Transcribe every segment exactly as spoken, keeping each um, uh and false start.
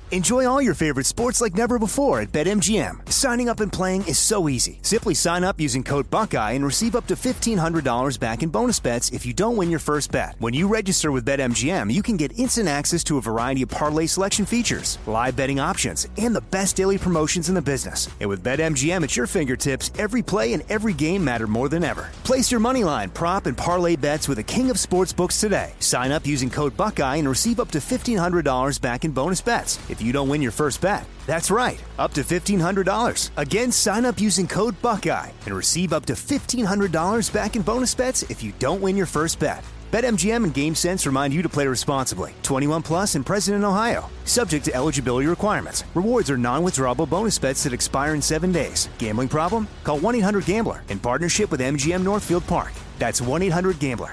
Enjoy all your favorite sports like never before at BetMGM. Signing up and playing is so easy. Simply sign up using code Buckeye and receive up to fifteen hundred dollars back in bonus bets if you don't win your first bet. When you register with BetMGM, you can get instant access to a variety of parlay selection features, live betting options, and the best daily promotions in the business. And with BetMGM at your fingertips, every play and every game matter more than ever. Place your moneyline, prop, and parlay bets with the king of sportsbooks today. Sign up using code Buckeye and receive up to fifteen hundred dollars back in bonus bets if you don't win your first bet. That's right, up to fifteen hundred dollars. Again, sign up using code Buckeye and receive up to fifteen hundred dollars back in bonus bets if you don't win your first bet. BetMGM and GameSense remind you to play responsibly. twenty-one plus and present in Ohio. Subject to eligibility requirements. Rewards are non-withdrawable bonus bets that expire in seven days. Gambling problem? Call one eight hundred gambler in partnership with M G M Northfield Park. That's one eight hundred gambler.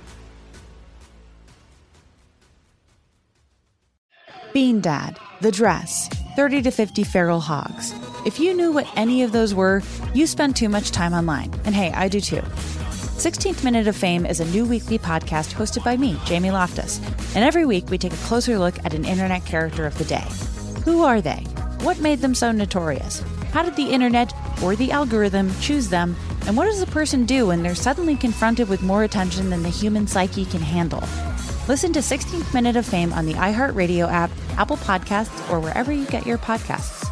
Bean Dad, The Dress, thirty to fifty Feral Hogs. If you knew what any of those were, you spend too much time online. And hey, I do too. sixteenth Minute of Fame is a new weekly podcast hosted by me, Jamie Loftus. And every week we take a closer look at an internet character of the day. Who are they? What made them so notorious? How did the internet or the algorithm choose them? And what does a person do when they're suddenly confronted with more attention than the human psyche can handle? Listen to sixteenth Minute of Fame on the iHeartRadio app, Apple Podcasts, or wherever you get your podcasts.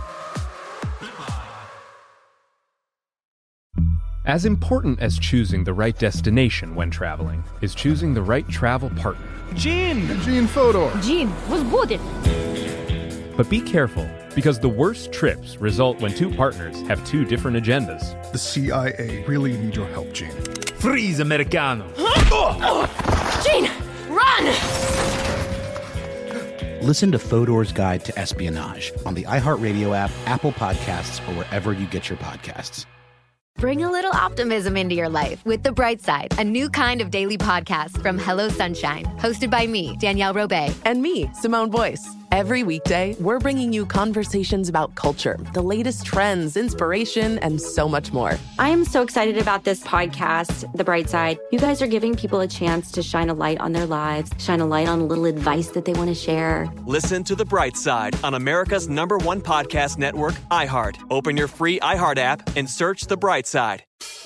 As important as choosing the right destination when traveling is choosing the right travel partner. Gene! Gene Fodor! Gene, was good! But be careful, because the worst trips result when two partners have two different agendas. The C I A really need your help, Gene. Freeze, Americano! Oh. Gene! Run! Listen to Fodor's Guide to Espionage on the iHeartRadio app, Apple Podcasts, or wherever you get your podcasts. Bring a little optimism into your life with The Bright Side, a new kind of daily podcast from Hello Sunshine, hosted by me, Danielle Robay. And me, Simone Boyce. Every weekday, we're bringing you conversations about culture, the latest trends, inspiration, and so much more. I am so excited about this podcast, The Bright Side. You guys are giving people a chance to shine a light on their lives, shine a light on a little advice that they want to share. Listen to The Bright Side on America's number one podcast network, iHeart. Open your free iHeart app and search The Bright Side.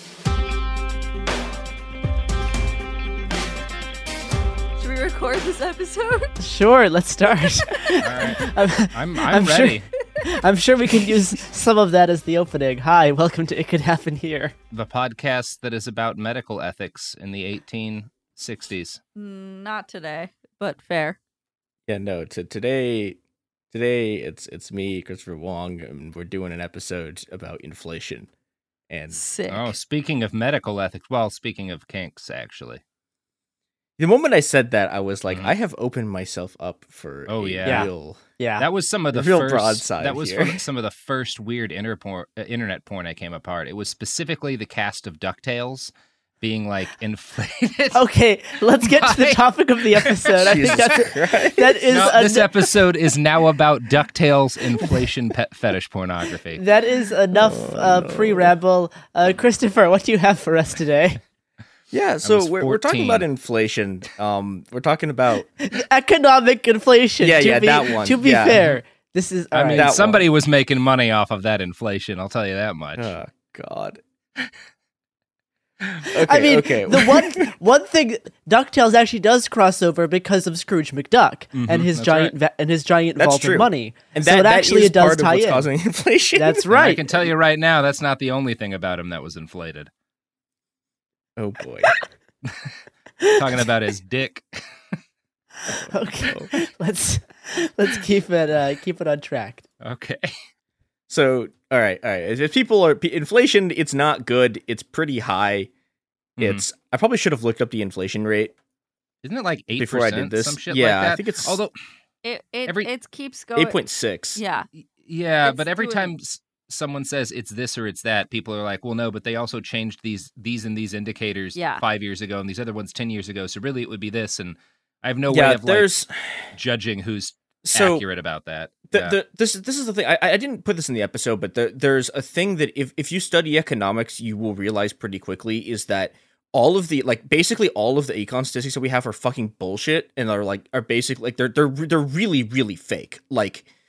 Record this episode? Sure, let's start. All right. I'm, I'm, I'm, I'm ready. Sure, I'm sure we can use some of that as the opening. Hi, welcome to It Could Happen Here. The podcast that is about medical ethics in the eighteen sixties. Mm, not today, but fair. Yeah, no, to today, today it's it's me, Christopher Wong, and we're doing an episode about inflation. And Sick. Oh, speaking of medical ethics, well, speaking of kinks, actually. The moment I said that, I was like, mm. I have opened myself up for oh a yeah, real, yeah. That was some of the real first. Broadside that was here. from some of the first weird interpor- uh, internet porn I came apart. It was specifically the cast of DuckTales being like inflated. Okay, let's get to the topic of the episode. I think that's Christ. that is no, a, this episode is now about DuckTales inflation pet fetish pornography. That is enough oh, uh, no. pre-ramble. Uh, Christopher, what do you have for us today? Yeah, so we're, we're talking about inflation. Um, we're talking about economic inflation. Yeah, to yeah, be, that one. To be yeah. fair, this is. I right. mean, somebody one. was making money off of that inflation. I'll tell you that much. Oh God. Okay, I mean, okay. the one one thing DuckTales actually does cross over because of Scrooge McDuck mm-hmm, and his giant right. va- and his giant that's vault true. of money. And so that, it actually that is it does part tie of what's in. causing inflation. That's right. And I can tell you right now, that's not the only thing about him that was inflated. Oh boy. Talking about his dick. Okay, oh. let's let's keep it uh, keep it on track. Okay. So, all right, all right. If people are inflation, it's not good. It's pretty high. Mm-hmm. It's. I probably should have looked up the inflation rate. Isn't it like eight before percent? I did this? Some shit yeah, like that? I think it's. Although it it, every, it keeps going eight point six. Yeah. Yeah, it's but every doing... time someone says it's this or it's that, people are like, well, no, but they also changed these these and these indicators yeah. five years ago and these other ones ten years ago. So really, it would be this, and I have no yeah, way of there's... like judging who's so accurate about that. The, yeah. the, this this is the thing. I, I didn't put this in the episode, but the, there's a thing that if if you study economics, you will realize pretty quickly is that all of the like basically all of the econ statistics that we have are fucking bullshit and are like are basically like they're they're they're really really fake. Like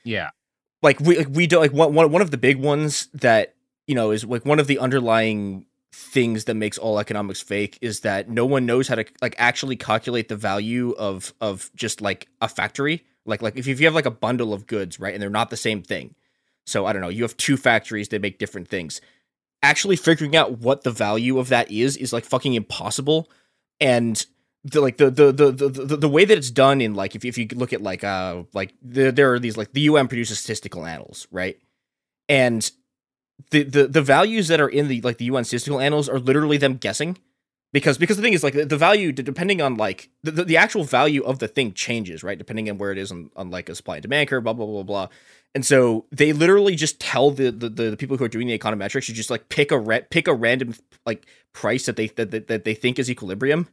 Yeah. Like we like we do like one one one of the big ones that, you know, is like one of the underlying things that makes all economics fake is that no one knows how to like actually calculate the value of of just like a factory. Like like if, if you have like a bundle of goods, right, and they're not the same thing. So I don't know, you have two factories that make different things. Actually figuring out what the value of that is is like fucking impossible. And the like the the the the, the, the way that it's done in like if if you look at like uh like the, there are these like the U N produces statistical annals, right? And the, the the values that are in the like the U N statistical annals are literally them guessing, because because the thing is like the, the value depending on like the, the the actual value of the thing changes, right, depending on where it is on, on like a supply and demand curve, blah blah blah blah. And so they literally just tell the the, the people who are doing the econometrics, you just like pick a ra- pick a random like price that they that, that, that they think is equilibrium.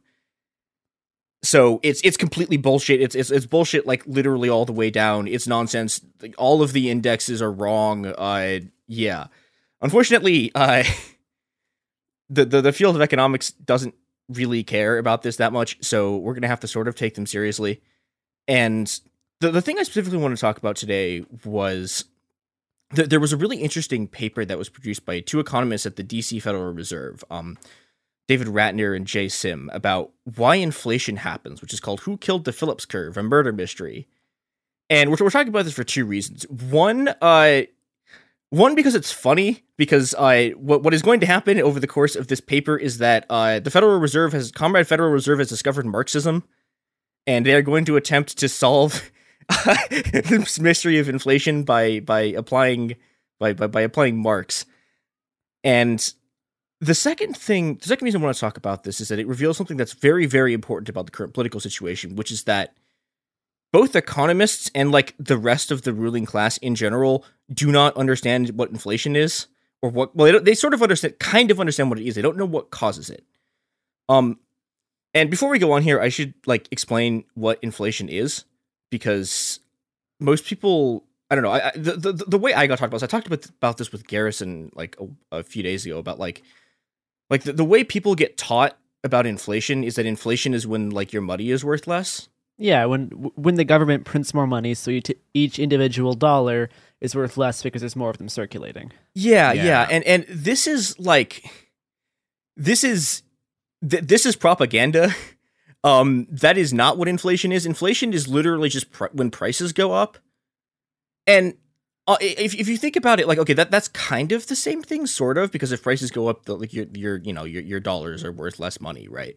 So it's it's completely bullshit. It's it's it's bullshit like literally all the way down. It's nonsense. Like, all of the indexes are wrong. Uh yeah. Unfortunately, uh, the, the the field of economics doesn't really care about this that much, so we're going to have to sort of take them seriously. And the, the thing I specifically want to talk about today was th- there was a really interesting paper that was produced by two economists at the D C Federal Reserve, um, David Ratner and Jay Sim, about why inflation happens, which is called Who Killed the Phillips Curve, a Murder Mystery. And we're, we're talking about this for two reasons. One, uh... One, because it's funny, because uh, what what is going to happen over the course of this paper is that uh, the Federal Reserve has, Comrade Federal Reserve has discovered Marxism, and they are going to attempt to solve this mystery of inflation by by applying by, by by applying Marx. And the second thing, the second reason I want to talk about this is that it reveals something that's very, very important about the current political situation, which is that both economists and like the rest of the ruling class in general do not understand what inflation is, or what. Well, they, don't, they sort of understand, kind of understand what it is. They don't know what causes it. Um, and before we go on here, I should like explain what inflation is, because most people, I don't know. I, I the, the the way I got talked about this, I talked about about this with Garrison like a, a few days ago about like like the, the way people get taught about inflation is that inflation is when like your money is worth less. Yeah, when when the government prints more money, so you t- each individual dollar is worth less because there's more of them circulating. Yeah, yeah, yeah. and and this is like, this is th- this is propaganda. Um, that is not what inflation is. Inflation is literally just pr- when prices go up, and uh, if if you think about it, like okay, that that's kind of the same thing, sort of, because if prices go up, the, like your your you know your your dollars are worth less money, right?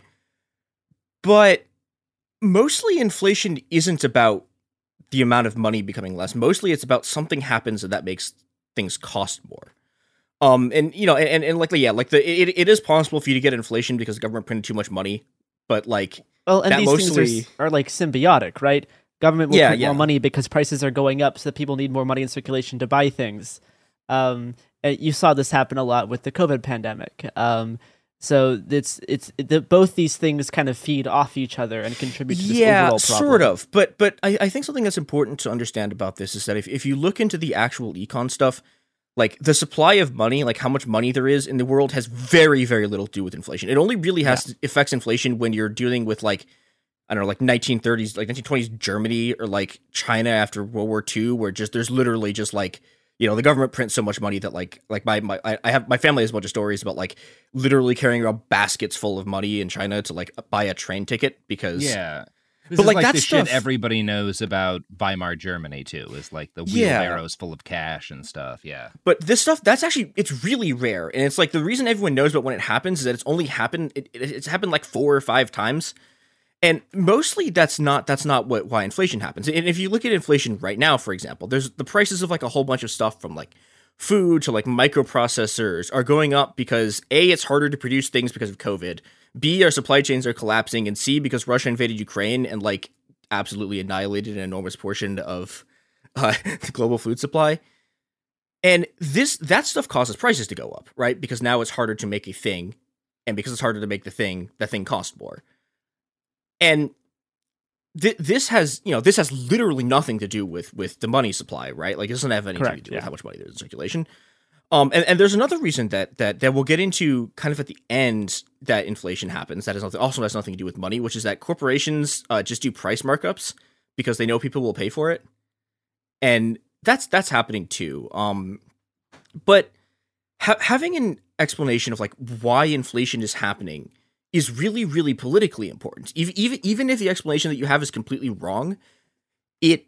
But mostly inflation isn't about the amount of money becoming less. Mostly it's about something happens and that makes things cost more. Um, and you know, and, and like, yeah, like the, it, it is possible for you to get inflation because the government printed too much money, but like, well, and that these mostly things are, are like symbiotic, right? Government will yeah, print yeah. more money because prices are going up, so that people need more money in circulation to buy things. Um, you saw this happen a lot with the COVID pandemic. Um, So it's it's the, both these things kind of feed off each other and contribute to this yeah, overall problem. sort of. But but I, I think something that's important to understand about this is that if, if you look into the actual econ stuff, like the supply of money, like how much money there is in the world, has very, very little to do with inflation. It only really has yeah. affects inflation when you're dealing with like, I don't know, like nineteen thirties, like nineteen twenties Germany, or like China after World War Two, where just there's literally just like, you know, the government prints so much money that like, like my, my, I have, my family has a bunch of stories about like literally carrying around baskets full of money in China to like buy a train ticket because. Yeah. This but is like, like that the stuff, shit everybody knows about Weimar Germany too, is like the Yeah. wheelbarrows full of cash and stuff. Yeah. But this stuff, that's actually, it's really rare. And it's like the reason everyone knows about when it happens is that it's only happened, it, it, it's happened like four or five times. And mostly that's not that's not what why inflation happens. And if you look at inflation right now, for example, there's the prices of like a whole bunch of stuff from like food to like microprocessors are going up because A, it's harder to produce things because of COVID. B, our supply chains are collapsing, and C, because Russia invaded Ukraine and like absolutely annihilated an enormous portion of uh, the global food supply. And this that stuff causes prices to go up, right? Because now it's harder to make a thing, and because it's harder to make the thing, that thing costs more. And th- this has, you know, this has literally nothing to do with with the money supply, right? Like, it doesn't have anything Correct, to do yeah. with how much money there's in circulation. Um, and, and there's another reason that that that we'll get into kind of at the end that inflation happens. That is nothing, also has nothing to do with money, which is that corporations uh, just do price markups because they know people will pay for it. And that's that's happening too. Um, but ha- having an explanation of like why inflation is happening is really, really politically important. Even even even if the explanation that you have is completely wrong, it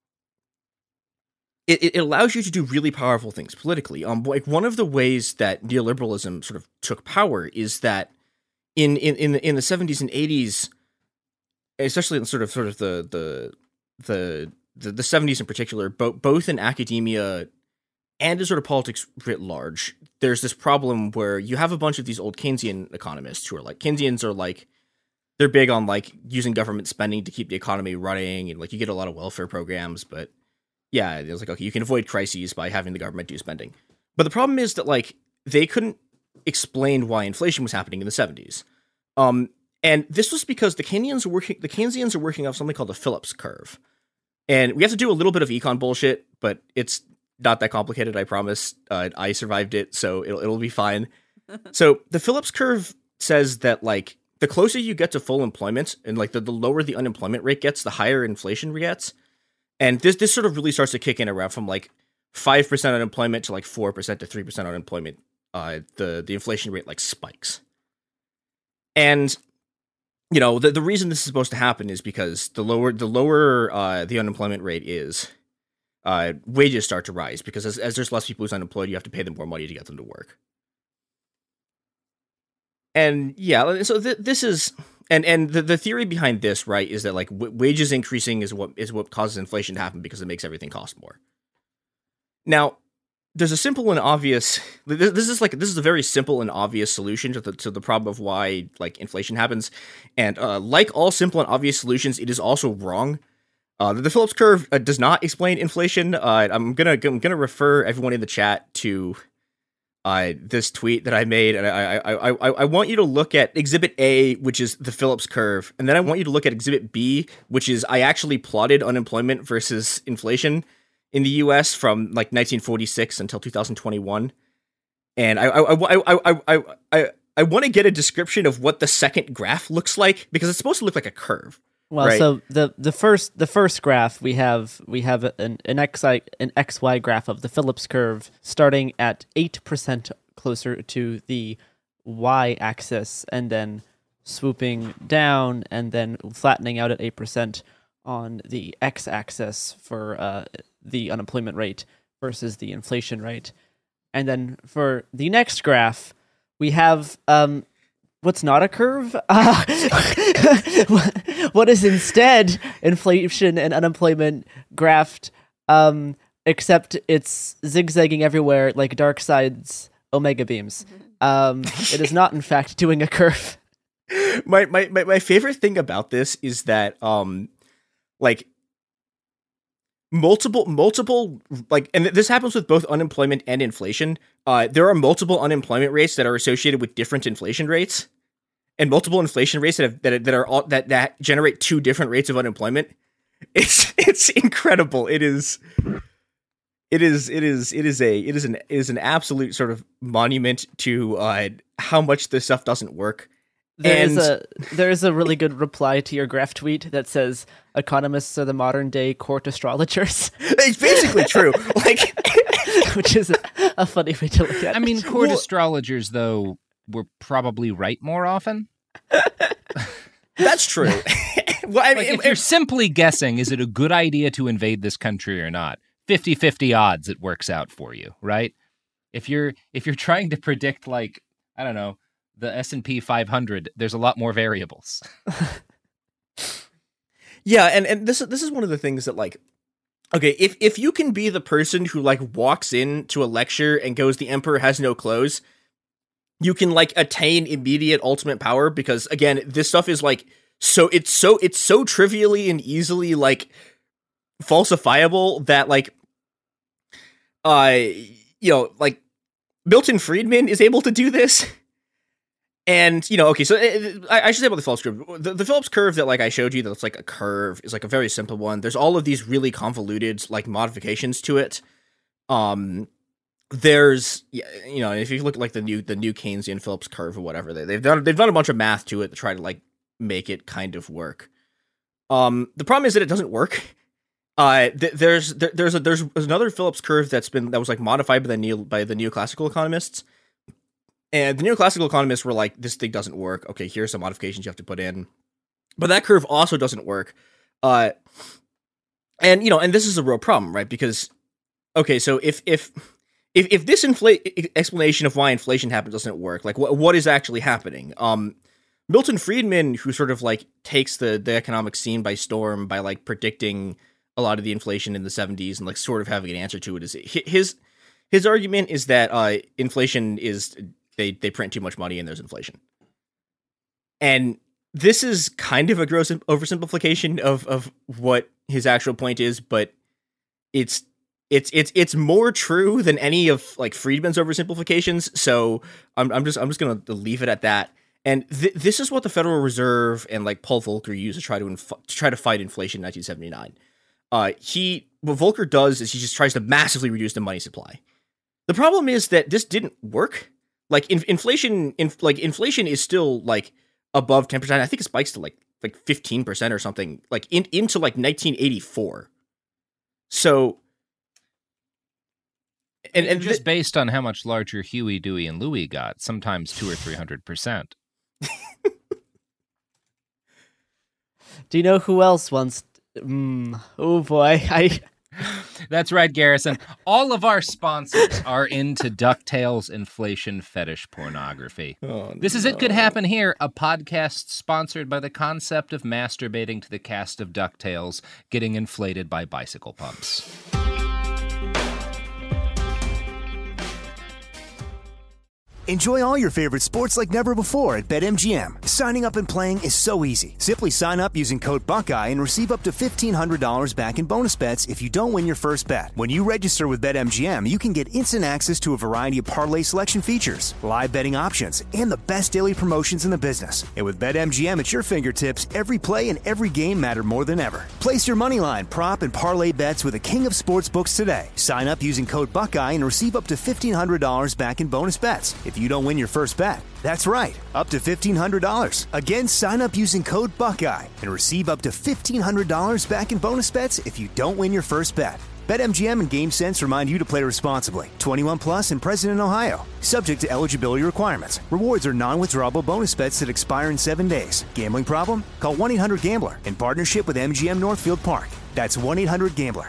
it, it allows you to do really powerful things politically. Um, like one of the ways that neoliberalism sort of took power is that in in in the, in the seventies and eighties, especially in sort of sort of the the the the, the seventies in particular, both both in academia and in sort of politics writ large, there's this problem where you have a bunch of these old Keynesian economists who are like, Keynesians are like, they're big on like using government spending to keep the economy running, and like you get a lot of welfare programs, but yeah, it was like, okay, you can avoid crises by having the government do spending. But the problem is that like they couldn't explain why inflation was happening in the seventies. Um, and this was because the Keynesians are working, the Keynesians are working off something called the Phillips curve. And we have to do a little bit of econ bullshit, but it's not that complicated, I promise. Uh, I survived it, so it'll it'll be fine. So the Phillips curve says that like the closer you get to full employment, and like the, the lower the unemployment rate gets, the higher inflation gets. And this this sort of really starts to kick in around from like five percent unemployment to like four percent to three percent unemployment. Uh, the the inflation rate like spikes. And you know the the reason this is supposed to happen is because the lower the lower uh, the unemployment rate is, Uh, wages start to rise, because as, as there's less people who's unemployed, you have to pay them more money to get them to work. And yeah, so th- this is, and and the, the theory behind this, right, is that like w- wages increasing is what is what causes inflation to happen, because it makes everything cost more. Now, there's a simple and obvious. This, this is like this is a very simple and obvious solution to the to the problem of why like inflation happens, and uh, like all simple and obvious solutions, it is also wrong. Uh, the Phillips curve uh, does not explain inflation. Uh, I'm gonna I'm gonna refer everyone in the chat to uh, this tweet that I made, and I, I I I want you to look at Exhibit A, which is the Phillips curve, and then I want you to look at Exhibit B, which is I actually plotted unemployment versus inflation in the U S from like nineteen forty-six until two thousand twenty-one, and I I I I I I I, I want to get a description of what the second graph looks like, because it's supposed to look like a curve. Well, right? so the, the first the first graph we have we have an an xy an xy graph of the Phillips curve starting at eight percent closer to the y-axis, and then swooping down and then flattening out at eight percent on the x-axis for uh, the unemployment rate versus the inflation rate. And then for the next graph, we have um, what's not a curve? Uh, what is instead inflation and unemployment graphed, um, except it's zigzagging everywhere like Darkseid's omega beams. Um, it is not, in fact, doing a curve. My, my my my favorite thing about this is that um, like multiple multiple like, and this happens with both unemployment and inflation. Uh, there are multiple unemployment rates that are associated with different inflation rates, and multiple inflation rates that have, that that are all, that that generate two different rates of unemployment. It's it's incredible. It is. It is it is it is a it is an it is an absolute sort of monument to uh, how much this stuff doesn't work. There and is a there is a really good reply to your graph tweet that says economists are the modern day court astrologers. It's basically true, like, which is a, a funny way to look at it. I mean, court well, astrologers though were probably right more often. That's true. Well, I mean, like, if it, you're simply guessing, is it a good idea to invade this country or not? fifty-fifty odds it works out for you, right? If you're if you're trying to predict, like, I don't know, the S and P five hundred, there's a lot more variables. Yeah, and, and this this is one of the things that, like, okay, if if you can be the person who like walks into a lecture and goes, "The emperor has no clothes," you can like attain immediate ultimate power, because again, this stuff is like so it's so it's so trivially and easily like falsifiable that like uh you know like Milton Friedman is able to do this. And you know okay so it, I, I should say about the Phillips curve, the, the Phillips curve that like I showed you that's like a curve is like a very simple one. There's all of these really convoluted like modifications to it. Um there's you know if you look at like the new the new Keynesian Phillips curve or whatever, they, they've done they've done a bunch of math to it to try to like make it kind of work. Um the problem is that it doesn't work. Uh, th- there's there, there's a, there's another Phillips curve that's been that was like modified by the neo by the neoclassical economists, and the neoclassical economists were like, this thing doesn't work. Okay, here's some modifications you have to put in, but that curve also doesn't work. Uh, and you know, and this is a real problem, right? Because okay, so if if if if this inflate explanation of why inflation happens doesn't work, like what what is actually happening? Um. Milton Friedman, who sort of like takes the, the economic scene by storm by like predicting a lot of the inflation in the seventies and like sort of having an answer to it, is his his argument is that uh, inflation is they they print too much money and there's inflation. And this is kind of a gross oversimplification of of what his actual point is, but it's it's it's it's more true than any of like Friedman's oversimplifications. So I'm I'm just I'm just gonna leave it at that. And th- this is what the Federal Reserve and like Paul Volcker used to try to, inf- to try to fight inflation in nineteen seventy-nine. Uh, he what Volcker does is he just tries to massively reduce the money supply. The problem is that this didn't work. Like in- inflation, in- like inflation is still like above ten percent. I think it spikes to like like fifteen percent or something. Like in- into like nineteen eighty-four. So. And, and just th- based on how much larger Huey, Dewey, and Louie got, sometimes two or three hundred percent. Do you know who else wants? Mm, oh boy, I. That's right, Garrison. All of our sponsors are into DuckTales inflation fetish pornography. Oh, this no. is It Could Happen Here, a podcast sponsored by the concept of masturbating to the cast of DuckTales getting inflated by bicycle pumps. Enjoy all your favorite sports like never before at BetMGM. Signing up and playing is so easy. Simply sign up using code Buckeye and receive up to fifteen hundred dollars back in bonus bets if you don't win your first bet. When you register with BetMGM, you can get instant access to a variety of parlay selection features, live betting options, and the best daily promotions in the business. And with BetMGM at your fingertips, every play and every game matter more than ever. Place your moneyline, prop, and parlay bets with the king of sportsbooks today. Sign up using code Buckeye and receive up to fifteen hundred dollars back in bonus bets if you don't win your first bet. That's right, up to fifteen hundred dollars. Again, sign up using code Buckeye and receive up to fifteen hundred dollars back in bonus bets if you don't win your first bet. BetMGM and GameSense remind you to play responsibly. twenty-one plus and present in Ohio. Subject to eligibility requirements. Rewards are non-withdrawable bonus bets that expire in seven days. Gambling problem? Call one eight hundred gambler in partnership with M G M Northfield Park. That's one eight hundred gambler.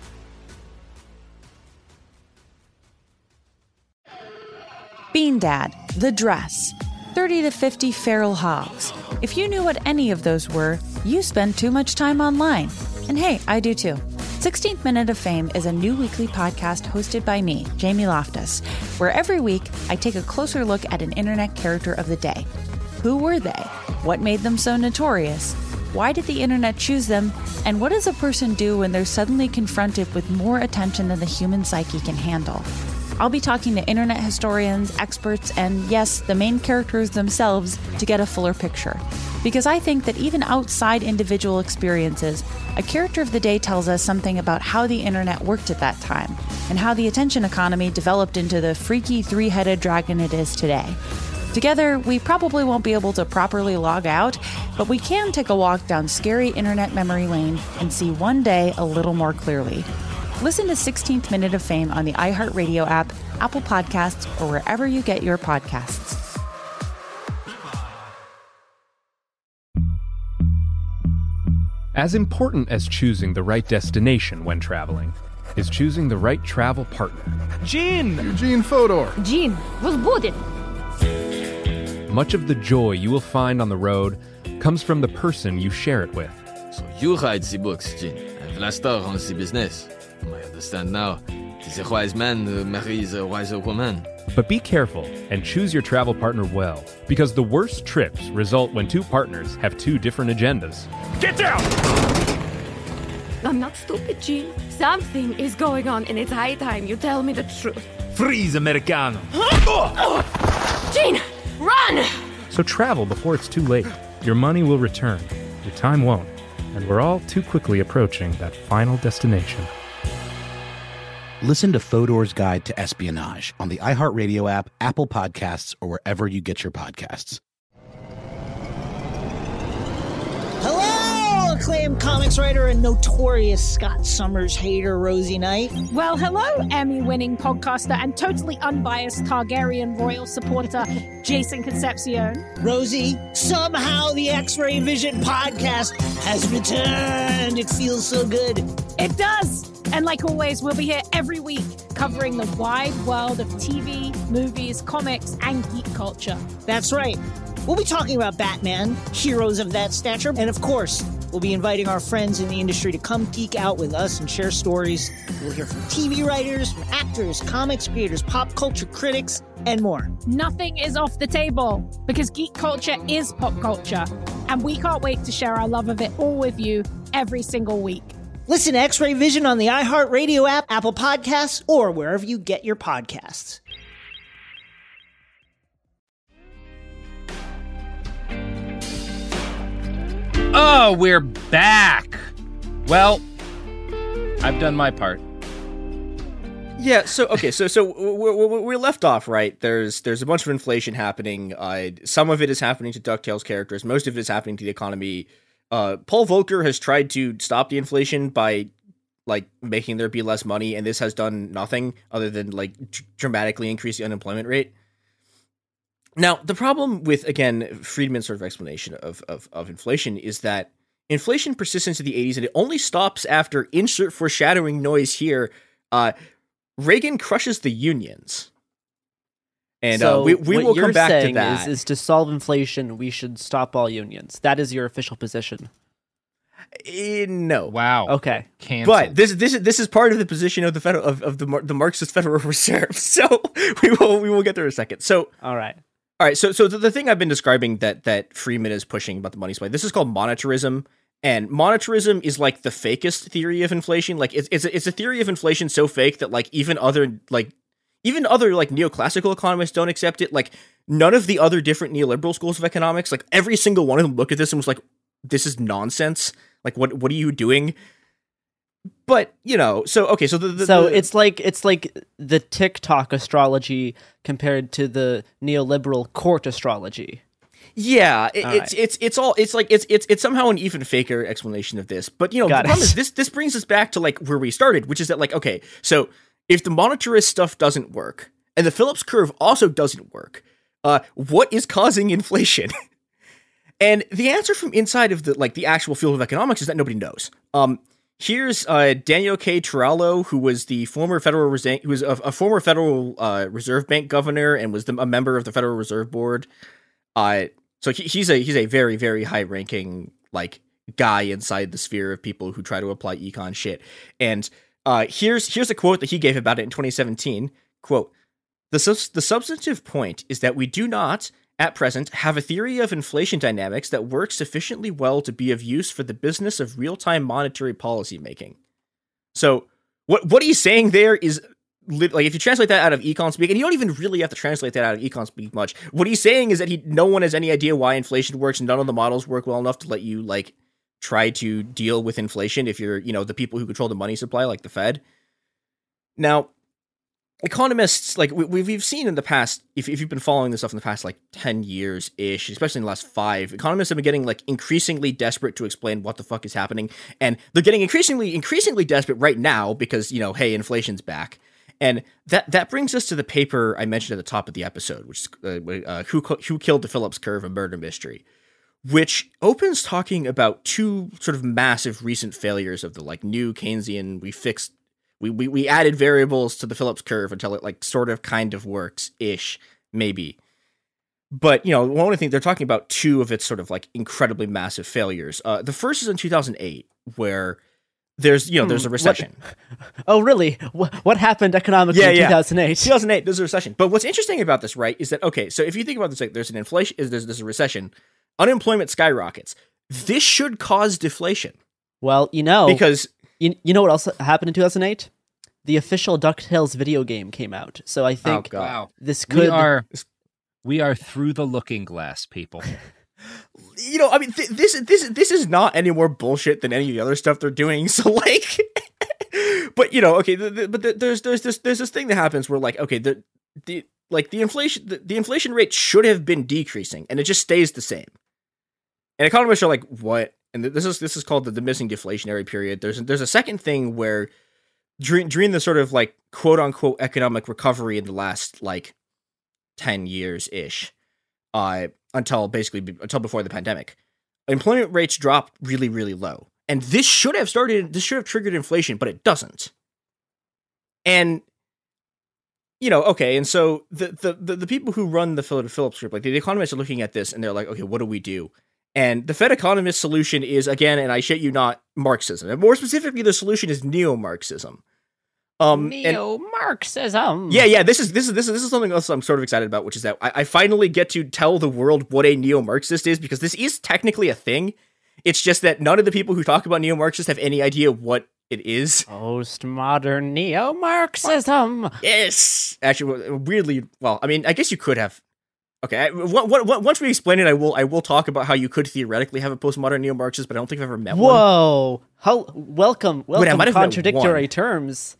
Bean Dad, The Dress, thirty to fifty Feral Hogs. If you knew what any of those were, you spend too much time online. And hey, I do too. sixteenth Minute of Fame is a new weekly podcast hosted by me, Jamie Loftus, where every week I take a closer look at an internet character of the day. Who were they? What made them so notorious? Why did the internet choose them? And what does a person do when they're suddenly confronted with more attention than the human psyche can handle? I'll be talking to internet historians, experts, and yes, the main characters themselves to get a fuller picture. Because I think that even outside individual experiences, a character of the day tells us something about how the internet worked at that time, and how the attention economy developed into the freaky three-headed dragon it is today. Together, we probably won't be able to properly log out, but we can take a walk down scary internet memory lane and see one day a little more clearly. Listen to sixteenth Minute of Fame on the iHeartRadio app, Apple Podcasts, or wherever you get your podcasts. As important as choosing the right destination when traveling is choosing the right travel partner. Gene! Eugene Fodor. Gene, was будет? Much of the joy you will find on the road comes from the person you share it with. So you write the books, Gene, and Vlastar runs the business. I understand now. It is a wise man who marries a wiser woman. But be careful and choose your travel partner well, because the worst trips result when two partners have two different agendas. Get down! I'm not stupid, Gene. Something is going on, and it's high time you tell me the truth. Freeze, Americano! Gene, run! So travel before it's too late. Your money will return, your time won't, and we're all too quickly approaching that final destination. Listen to Fodor's Guide to Espionage on the iHeartRadio app, Apple Podcasts, or wherever you get your podcasts. Hello! acclaimed comics writer and notorious Scott Summers hater, Rosie Knight. Well, hello, Emmy-winning podcaster and totally unbiased Targaryen royal supporter, Jason Concepcion. Rosie, somehow the X-Ray Vision podcast has returned. It feels so good. It does. And like always, we'll be here every week covering the wide world of T V, movies, comics, and geek culture. That's right. We'll be talking about Batman, heroes of that stature, and of course, we'll be inviting our friends in the industry to come geek out with us and share stories. We'll hear from T V writers, from actors, comics creators, pop culture critics, and more. Nothing is off the table, because geek culture is pop culture, and we can't wait to share our love of it all with you every single week. Listen to X-Ray Vision on the iHeartRadio app, Apple Podcasts, or wherever you get your podcasts. Oh, we're back. Well, I've done my part. Yeah. So okay. So so we're, we're left off, right? There's there's a bunch of inflation happening. Uh, some of it is happening to DuckTales characters. Most of it is happening to the economy. Uh, Paul Volcker has tried to stop the inflation by like making there be less money, and this has done nothing other than like d- dramatically increase the unemployment rate. Now, the problem with, again, Friedman's sort of explanation of, of, of inflation is that inflation persists into the eighties, and it only stops after, insert foreshadowing noise here, uh, Reagan crushes the unions. And so uh, we, we what will you're come back to saying that. Is, is to solve inflation, we should stop all unions. That is your official position. Uh, no. Wow. Okay. Canceled. But this this this is part of the position of the federal of, of the the Marxist Federal Reserve. So we will we will get there in a second. So all right. All right, so so the, the thing I've been describing that that Friedman is pushing about the money supply, this is called monetarism, and monetarism is like the fakest theory of inflation. Like it's it's a, it's a theory of inflation so fake that like even other like even other like neoclassical economists don't accept it. Like none of the other different neoliberal schools of economics, like every single one of them looked at this and was like, "This is nonsense. Like what what are you doing?" But you know, so okay, so the, the so the, it's like it's like the TikTok astrology compared to the neoliberal court astrology. Yeah, it, All it's right. it's it's all it's like it's it's it's somehow an even faker explanation of this. But you know, Got the problem it. is this this brings us back to like where we started, which is that like okay, so if the monetarist stuff doesn't work and the Phillips curve also doesn't work, uh, what is causing inflation? And the answer from inside of the like the actual field of economics is that nobody knows. Um. Here's uh, Daniel K. Turallo, who was the former Federal Reserve, who was a, a former Federal uh, Reserve Bank governor and was the, a member of the Federal Reserve Board. Uh, so he, he's a he's a very very high ranking like guy inside the sphere of people who try to apply econ shit. And uh, here's here's a quote that he gave about it in twenty seventeen. Quote: "The subs- the substantive point is that we do not, at present, have a theory of inflation dynamics that works sufficiently well to be of use for the business of real-time monetary policy making." So what what he's saying there is, li- like, if you translate that out of econ speak, and you don't even really have to translate that out of econ speak much, what he's saying is that he no one has any idea why inflation works, and none of the models work well enough to let you, like, try to deal with inflation if you're, you know, the people who control the money supply, like the Fed. Now, economists, like we, we've seen in the past, if, if you've been following this stuff in the past like ten years ish, especially in the last five, economists have been getting like increasingly desperate to explain what the fuck is happening. And they're getting increasingly, increasingly desperate right now because, you know, hey, inflation's back. And that, that brings us to the paper I mentioned at the top of the episode, which is uh, uh, Who, Who Killed the Phillips Curve, a Murder Mystery, which opens talking about two sort of massive recent failures of the like new Keynesian, we fixed We, we we added variables to the Phillips curve until it like sort of kind of works ish, maybe. But, you know, one of the things they're talking about two of its sort of like incredibly massive failures. Uh, the first is in two thousand eight, where there's, you know, there's a recession. What? Oh, really? What, what happened economically yeah, in yeah. two thousand eight? two thousand eight, there's a recession. But what's interesting about this, right, is that, okay, so if you think about this, like, there's an inflation, there's, there's a recession, unemployment skyrockets. This should cause deflation. Well, you know, because you, you know what else happened in two thousand eight? The official DuckTales video game came out. So I think oh, wow. this could... We are, we are through the looking glass, people. You know, I mean, th- this this this is not any more bullshit than any of the other stuff they're doing. So, like, but you know, okay, the, the, but the, there's there's this there's this thing that happens where, like, okay, the the like the inflation the, the inflation rate should have been decreasing, and it just stays the same. And economists are like, what? and this is this is called the, the missing deflationary period. There's there's a second thing where during during the sort of like quote unquote economic recovery in the last like ten years ish, uh, until basically until before the pandemic, employment rates dropped really really low, and this should have started this should have triggered inflation, but it doesn't. And you know, okay, and so the the the, the people who run the Phillips Group, like the economists, are looking at this and they're like, okay, what do we do? And the Fed economist solution is, again, and I shit you not, Marxism. And more specifically, the solution is neo-Marxism. Um, Neo-Marxism. Yeah, yeah. This is this is this is this is something else I'm sort of excited about, which is that I, I finally get to tell the world what a neo-Marxist is, because this is technically a thing. It's just that none of the people who talk about neo-Marxists have any idea what it is. Postmodern neo-Marxism. Yes. Actually, weirdly, well, I mean, I guess you could have. Okay, I, what, what, once we explain it, I will I will talk about how you could theoretically have a postmodern neo-Marxist, but I don't think I've ever met Whoa. one. Whoa! How welcome, welcome! Wait, contradictory terms.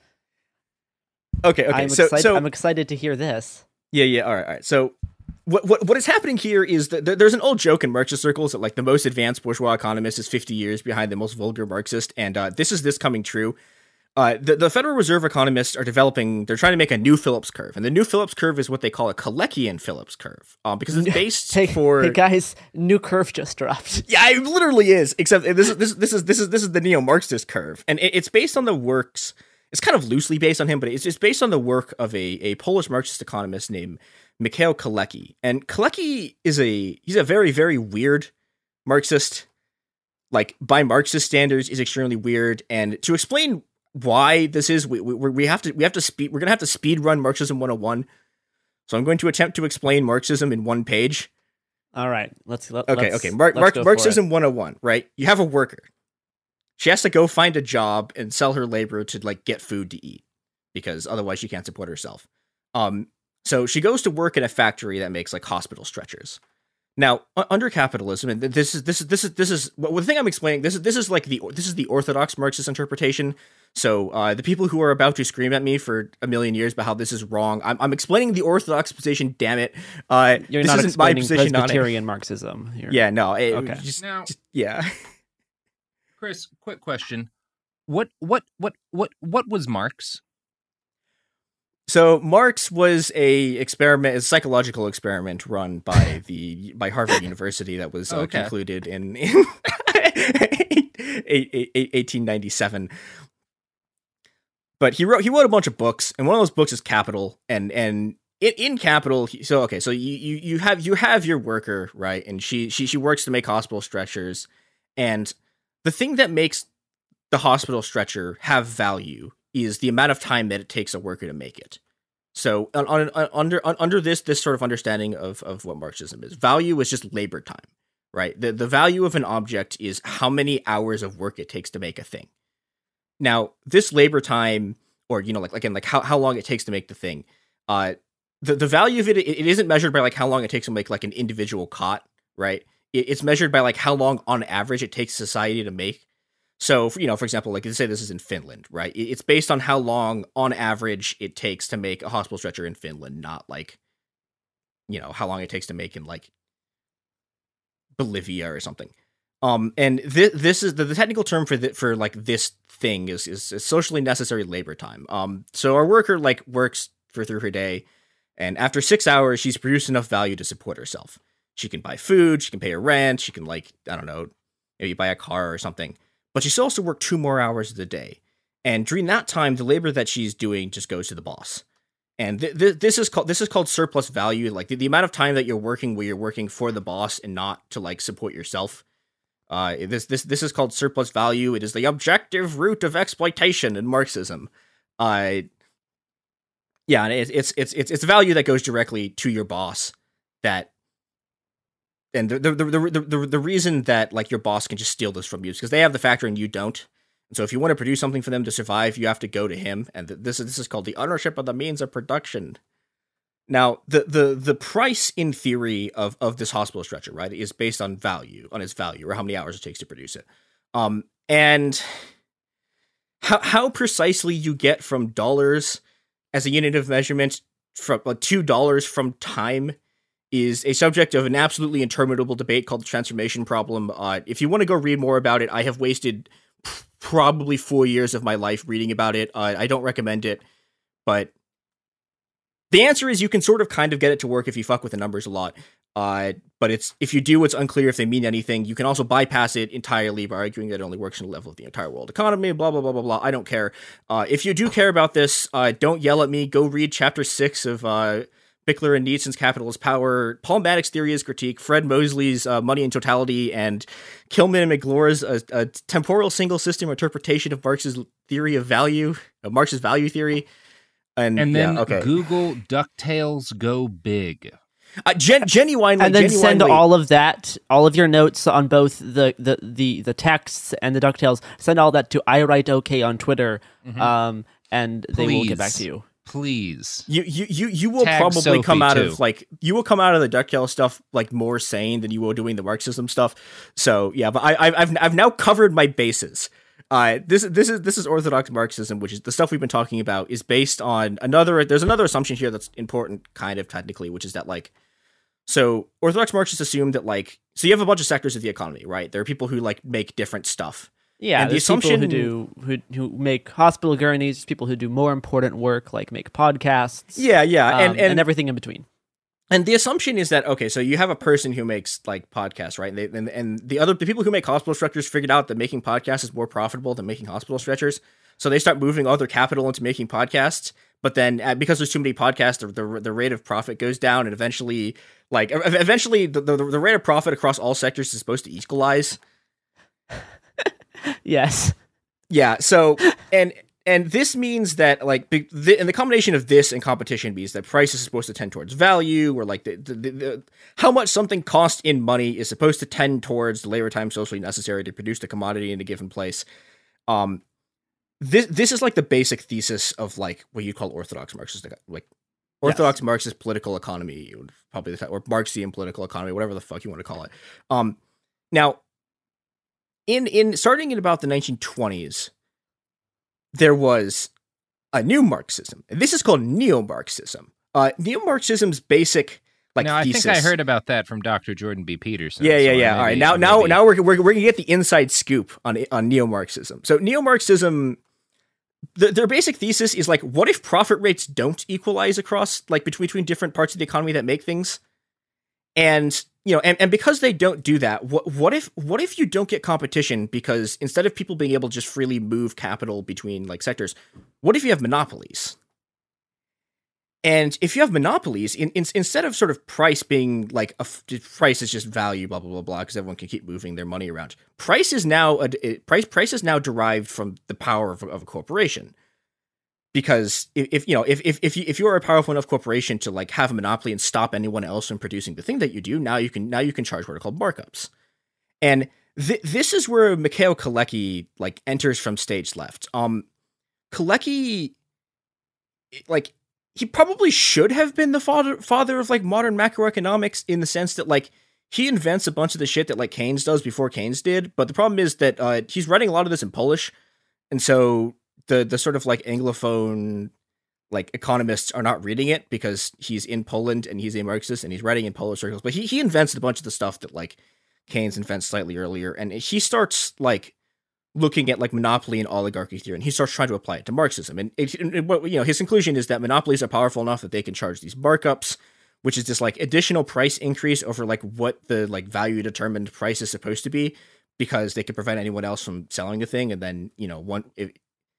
Okay, okay. I'm so, excited, so I'm excited to hear this. Yeah, yeah. All right, all right. So, what what what is happening here is that there's an old joke in Marxist circles that like the most advanced bourgeois economist is fifty years behind the most vulgar Marxist, and uh, this is this coming true. Uh, the, the Federal Reserve economists are developing, they're trying to make a new Phillips curve. And the new Phillips curve is what they call a Kaleckian Phillips curve. Um, because it's based hey, for... Hey guys, new curve just dropped. Yeah, it literally is. Except this is this, this is this is this is the neo-Marxist curve. And it, it's based on the works, it's kind of loosely based on him, but it's, it's based on the work of a, a Polish Marxist economist named Mikhail Kalecki. And Kalecki is a, he's a very, very weird Marxist. Like, by Marxist standards, is extremely weird. And to explain why this is, we, we we have to we have to speed we're gonna have to speed run Marxism one oh one. So I'm going to attempt to explain Marxism in one page. All right, let's let, okay let's, okay Mar- let's Mar- Marxism one oh one, right? You have a worker. She has to go find a job and sell her labor to like get food to eat, because otherwise she can't support herself. Um, so she goes to work at a factory that makes like hospital stretchers. Now, under capitalism, and this is this is this is this is well, the thing I'm explaining. This is this is like the this is the orthodox Marxist interpretation. So uh, the people who are about to scream at me for a million years about how this is wrong, I'm, I'm explaining the orthodox position. Damn it! Uh, You're this not isn't my explaining position Presbyterian on it. Marxism. You're... Yeah, no. It, okay. Just, now, just, yeah. Chris, quick question: What what what what what was Marx? So Marx was a experiment, a psychological experiment run by the by Harvard University that was uh, okay. concluded in, in eighteen ninety-seven. But he wrote he wrote a bunch of books, and one of those books is Capital. And and in, in Capital, he, so okay, so you, you you have you have your worker, right? And she she she works to make hospital stretchers, and the thing that makes the hospital stretcher have value is the amount of time that it takes a worker to make it. So on, on, on, under on, under this this sort of understanding of, of what Marxism is, value is just labor time, right? The the value of an object is how many hours of work it takes to make a thing. Now, this labor time, or you know, like again, like how, how long it takes to make the thing, uh, the the value of it, it, it isn't measured by like how long it takes to make like an individual cot, right? It, it's measured by like how long on average it takes society to make. So, you know, for example, like let's say this is in Finland, right? It's based on how long, on average, it takes to make a hospital stretcher in Finland, not like, you know, how long it takes to make in like Bolivia or something. Um, and this this is the, the technical term for the, for like this thing is, is is socially necessary labor time. Um, so our worker like works for through her day, and after six hours, she's produced enough value to support herself. She can buy food, she can pay her rent, she can like I don't know, maybe buy a car or something. But she's also worked two more hours of the day. And during that time, the labor that she's doing just goes to the boss. And th- th- this is called this is called surplus value. Like the, the amount of time that you're working where you're working for the boss and not to like support yourself. Uh, this this this is called surplus value. It is the objective root of exploitation in Marxism. Uh, yeah, and it, it's it's it's it's value that goes directly to your boss. That. And the the, the the the the reason that like your boss can just steal this from you is because they have the factory and you don't. And so if you want to produce something for them to survive, you have to go to him. And th- this is this is called the ownership of the means of production. Now, the the the price in theory of of this hospital stretcher, right, is based on value, on its value, or how many hours it takes to produce it. Um, and how how precisely you get from dollars as a unit of measurement from uh, two dollars from time is a subject of an absolutely interminable debate called the transformation problem. Uh, if you want to go read more about it, I have wasted p- probably four years of my life reading about it. Uh, I don't recommend it, but the answer is you can sort of kind of get it to work if you fuck with the numbers a lot. Uh, but it's if you do, it's unclear if they mean anything. You can also bypass it entirely by arguing that it only works on the level of the entire world economy, blah, blah, blah, blah, blah. I don't care. Uh, if you do care about this, uh, don't yell at me. Go read chapter six of uh, Bickler and Nietzsche's Capitalist Power, Paul Maddox's Theory is Critique, Fred Mosley's uh, Money in Totality, and Kilman and McGlure's a, a temporal single system interpretation of Marx's theory of value, of Marx's value theory. And, and then yeah, okay. Google DuckTales Go Big. Uh, gen- genuinely, and then genuinely, send all of that, all of your notes on both the the the, the texts and the DuckTales. Send all that to I write okay on Twitter, mm-hmm. um, and they Please. will get back to you. Please, you you you you will Tag probably Sophie come out too. of like you will come out of the DuckTales stuff like more sane than you will doing the Marxism stuff. So yeah, but I I've I've now covered my bases. Uh, this this is this is orthodox Marxism, which is the stuff we've been talking about, is based on another. There's another assumption here that's important, kind of technically, which is that like, so orthodox Marxists assume that like, so you have a bunch of sectors of the economy, right? There are people who like make different stuff. Yeah, and the there's assumption people who do who who make hospital gurneys, people who do more important work like make podcasts. Yeah, yeah, um, and, and and everything in between. And the assumption is that, okay, so you have a person who makes like podcasts, right? And, they, and and the other the people who make hospital stretchers figured out that making podcasts is more profitable than making hospital stretchers. So they start moving all their capital into making podcasts. But then uh, because there's too many podcasts, the, the the rate of profit goes down, and eventually, like eventually, the, the the rate of profit across all sectors is supposed to equalize. Yes. Yeah. So and. And this means that, like, the, and the combination of this and competition means that price is supposed to tend towards value, or like the, the, the, the how much something costs in money is supposed to tend towards the labor time socially necessary to produce the commodity in a given place. Um, this this is like the basic thesis of like what you call orthodox Marxist, like orthodox yes. Marxist political economy, probably the or Marxian political economy, whatever the fuck you want to call it. Um, now, in in starting in about the nineteen twenties. There was a new Marxism. And this is called neo-Marxism. Uh, neo-Marxism's basic like now, I thesis. think I heard about that from Doctor Jordan B. Peterson. Yeah, yeah, so yeah. Maybe, All right, now, now, maybe... now we're we're we're gonna get the inside scoop on on neo-Marxism. So neo-Marxism, the, their basic thesis is like, what if profit rates don't equalize across like between between different parts of the economy that make things? And you know, and, and because they don't do that, what what if what if you don't get competition because instead of people being able to just freely move capital between like sectors, what if you have monopolies? And if you have monopolies, in, in, instead of sort of price being like a price is just value, blah blah blah blah, because everyone can keep moving their money around. Price is now a, a price price is now derived from the power of, of a corporation. Because if, if you know if if if you if you're a powerful enough corporation to like have a monopoly and stop anyone else from producing the thing that you do, now you can now you can charge what are called markups, and th- this is where Mikhail Kalecki like enters from stage left. Um, Kalecki, like he probably should have been the father father of like modern macroeconomics in the sense that like he invents a bunch of the shit that like Keynes does before Keynes did, but the problem is that uh, he's writing a lot of this in Polish, and so. The the sort of like Anglophone like economists are not reading it because he's in Poland and he's a Marxist and he's writing in Polish circles. But he he invents a bunch of the stuff that like Keynes invents slightly earlier, and he starts like looking at like monopoly and oligarchy theory, and he starts trying to apply it to Marxism. And it, it, you know his conclusion is that monopolies are powerful enough that they can charge these markups, which is this like additional price increase over like what the like value determined price is supposed to be, because they can prevent anyone else from selling the thing, and then you know one. If,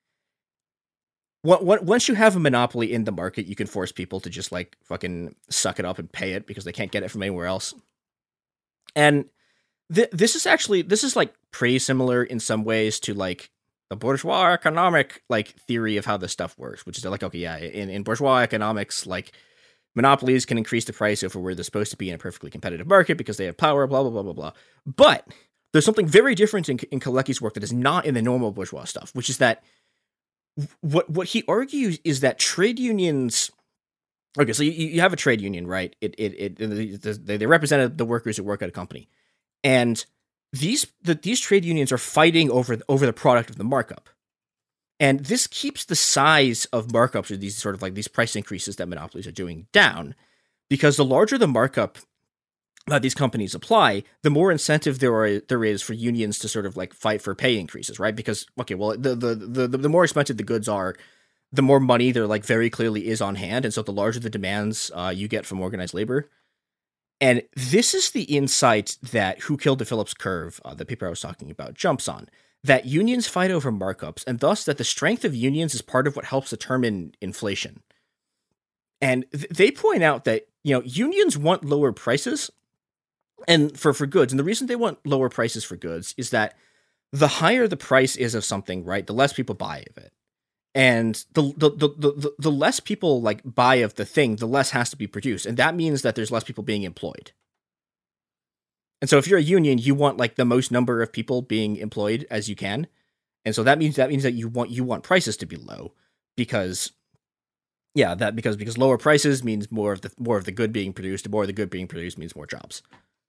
Once you have a monopoly in the market, you can force people to just like fucking suck it up and pay it because they can't get it from anywhere else. And th- this is actually, this is like pretty similar in some ways to like the bourgeois economic like theory of how this stuff works, which is like, okay, yeah, in, in bourgeois economics, like monopolies can increase the price over where they're supposed to be in a perfectly competitive market because they have power, blah, blah, blah, blah, blah. But there's something very different in, in Kalecki's work that is not in the normal bourgeois stuff, which is that What what he argues is that trade unions. Okay, so you, you have a trade union, right? It it it they they represent the workers who work at a company, and these the, these trade unions are fighting over over the product of the markup, and this keeps the size of markups or these sort of like these price increases that monopolies are doing down, because the larger the markup that these companies apply, the more incentive there are there is for unions to sort of like fight for pay increases, right? Because okay, well, the the the the more expensive the goods are, the more money there like very clearly is on hand, and so the larger the demands uh, you get from organized labor. And this is the insight that Who Killed the Phillips Curve, uh, the paper I was talking about, jumps on. That unions fight over markups, and thus that the strength of unions is part of what helps determine inflation. And th- they point out that, you know, unions want lower prices and for, for goods. And the reason they want lower prices for goods is that the higher the price is of something, right, the less people buy of it. And the the, the the the less people like buy of the thing, the less has to be produced. And that means that there's less people being employed. And so if you're a union, you want like the most number of people being employed as you can. And so that means that means that you want you want prices to be low because yeah, that because because lower prices means more of the more of the good being produced, and more of the good being produced means more jobs.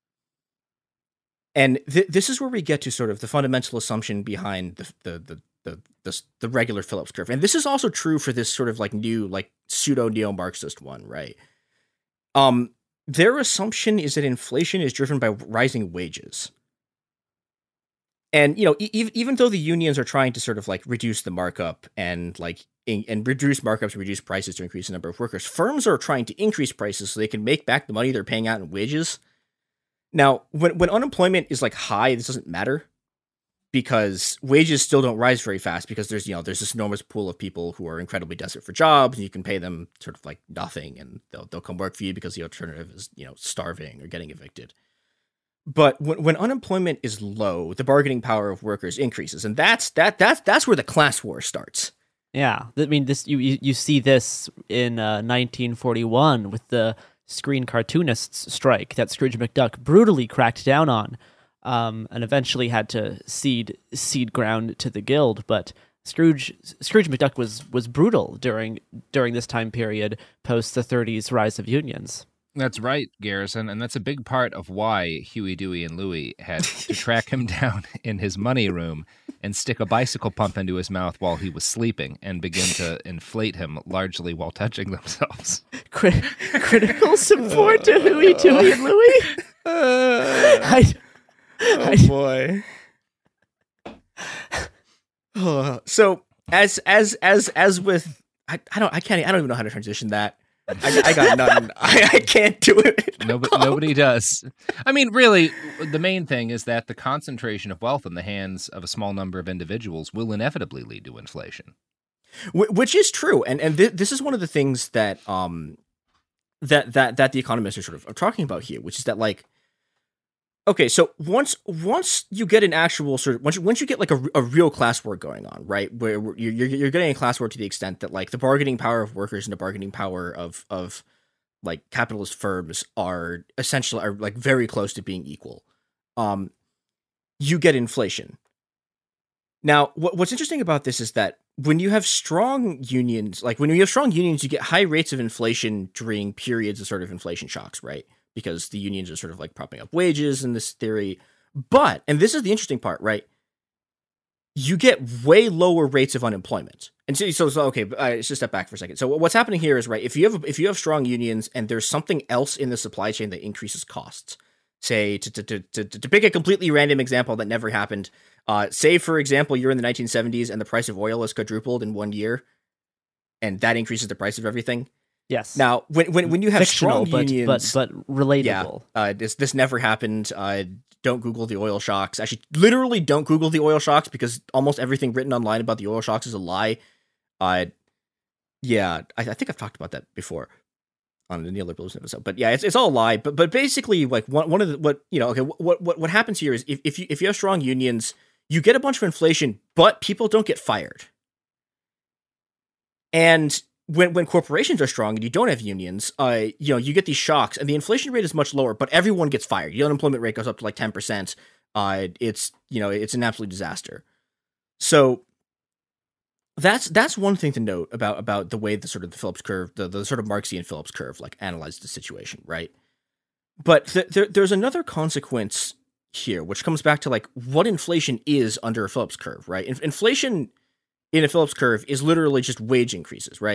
And th- this is where we get to sort of the fundamental assumption behind the the the the the, the regular Phillips curve. And this is also true for this sort of like new like pseudo neo-Marxist one, right? Um Their assumption is that inflation is driven by rising wages. And, you know, e- even though the unions are trying to sort of like reduce the markup and like in- and reduce markups, reduce prices to increase the number of workers, firms are trying to increase prices so they can make back the money they're paying out in wages. Now, when, when unemployment is like high, this doesn't matter because wages still don't rise very fast because there's, you know, there's this enormous pool of people who are incredibly desperate for jobs and you can pay them sort of like nothing and they'll, they'll come work for you because the alternative is, you know, starving or getting evicted. But when, when unemployment is low, the bargaining power of workers increases. And that's, that, that's, that's where the class war starts. Yeah. I mean, this, you, you, you see this in uh, nineteen forty-one with the Screen Cartoonists strike that Scrooge McDuck brutally cracked down on. Um, and eventually had to cede cede ground to the guild, but Scrooge Scrooge McDuck was was brutal during during this time period post the thirties rise of unions. That's right, Garrison, and that's a big part of why Huey, Dewey, and Louie had to track him down in his money room and stick a bicycle pump into his mouth while he was sleeping and begin to inflate him largely while touching themselves. Crit- critical support to Huey, Dewey, and Louie. I. Oh boy. oh, so as as as as with I, I don't I can't I don't even know how to transition that. I, I got nothing. I, I can't do it. Nobody, nobody does. I mean, really, the main thing is that the concentration of wealth in the hands of a small number of individuals will inevitably lead to inflation. Which is true, and and th- this is one of the things that um that that that the economists are sort of are talking about here, which is that like. Okay, so once once you get an actual sort of once you, once you get like a, a real class war going on, right, where you're you're getting a class war to the extent that like the bargaining power of workers and the bargaining power of of like capitalist firms are essentially are like very close to being equal. Um, you get inflation. Now, what, what's interesting about this is that when you have strong unions, like when you have strong unions, you get high rates of inflation during periods of sort of inflation shocks, right? Because the unions are sort of like propping up wages in this theory. But, and this is the interesting part, right? You get way lower rates of unemployment. And so, so, so okay, uh, let's just step back for a second. So what's happening here is, right, if you have if you have strong unions and there's something else in the supply chain that increases costs, say, to to to to, to pick a completely random example that never happened, uh, say, for example, you're in the nineteen seventies and the price of oil has quadrupled in one year, and that increases the price of everything. Yes. Now, when when when you have Fictional, strong but, unions, but but relatable. Yeah, uh, this this never happened. Uh, don't Google the oil shocks. Actually, literally, don't Google the oil shocks because almost everything written online about the oil shocks is a lie. Uh, yeah, I, I think I've talked about that before on the neoliberalism episode. But yeah, it's it's all a lie. But but basically, like one one of the what you know, okay, what what what happens here is if if you if you have strong unions, you get a bunch of inflation, but people don't get fired. And When when corporations are strong and you don't have unions, uh, you know, you get these shocks and the inflation rate is much lower, but everyone gets fired. The unemployment rate goes up to like ten percent. Uh, it's, you know, it's an absolute disaster. So that's that's one thing to note about about the way the sort of the Phillips curve, the, the sort of Marxian Phillips curve, like analyzes the situation, right? But th- there, there's another consequence here, which comes back to like what inflation is under a Phillips curve, right? In- inflation in a Phillips curve is literally just wage increases, right?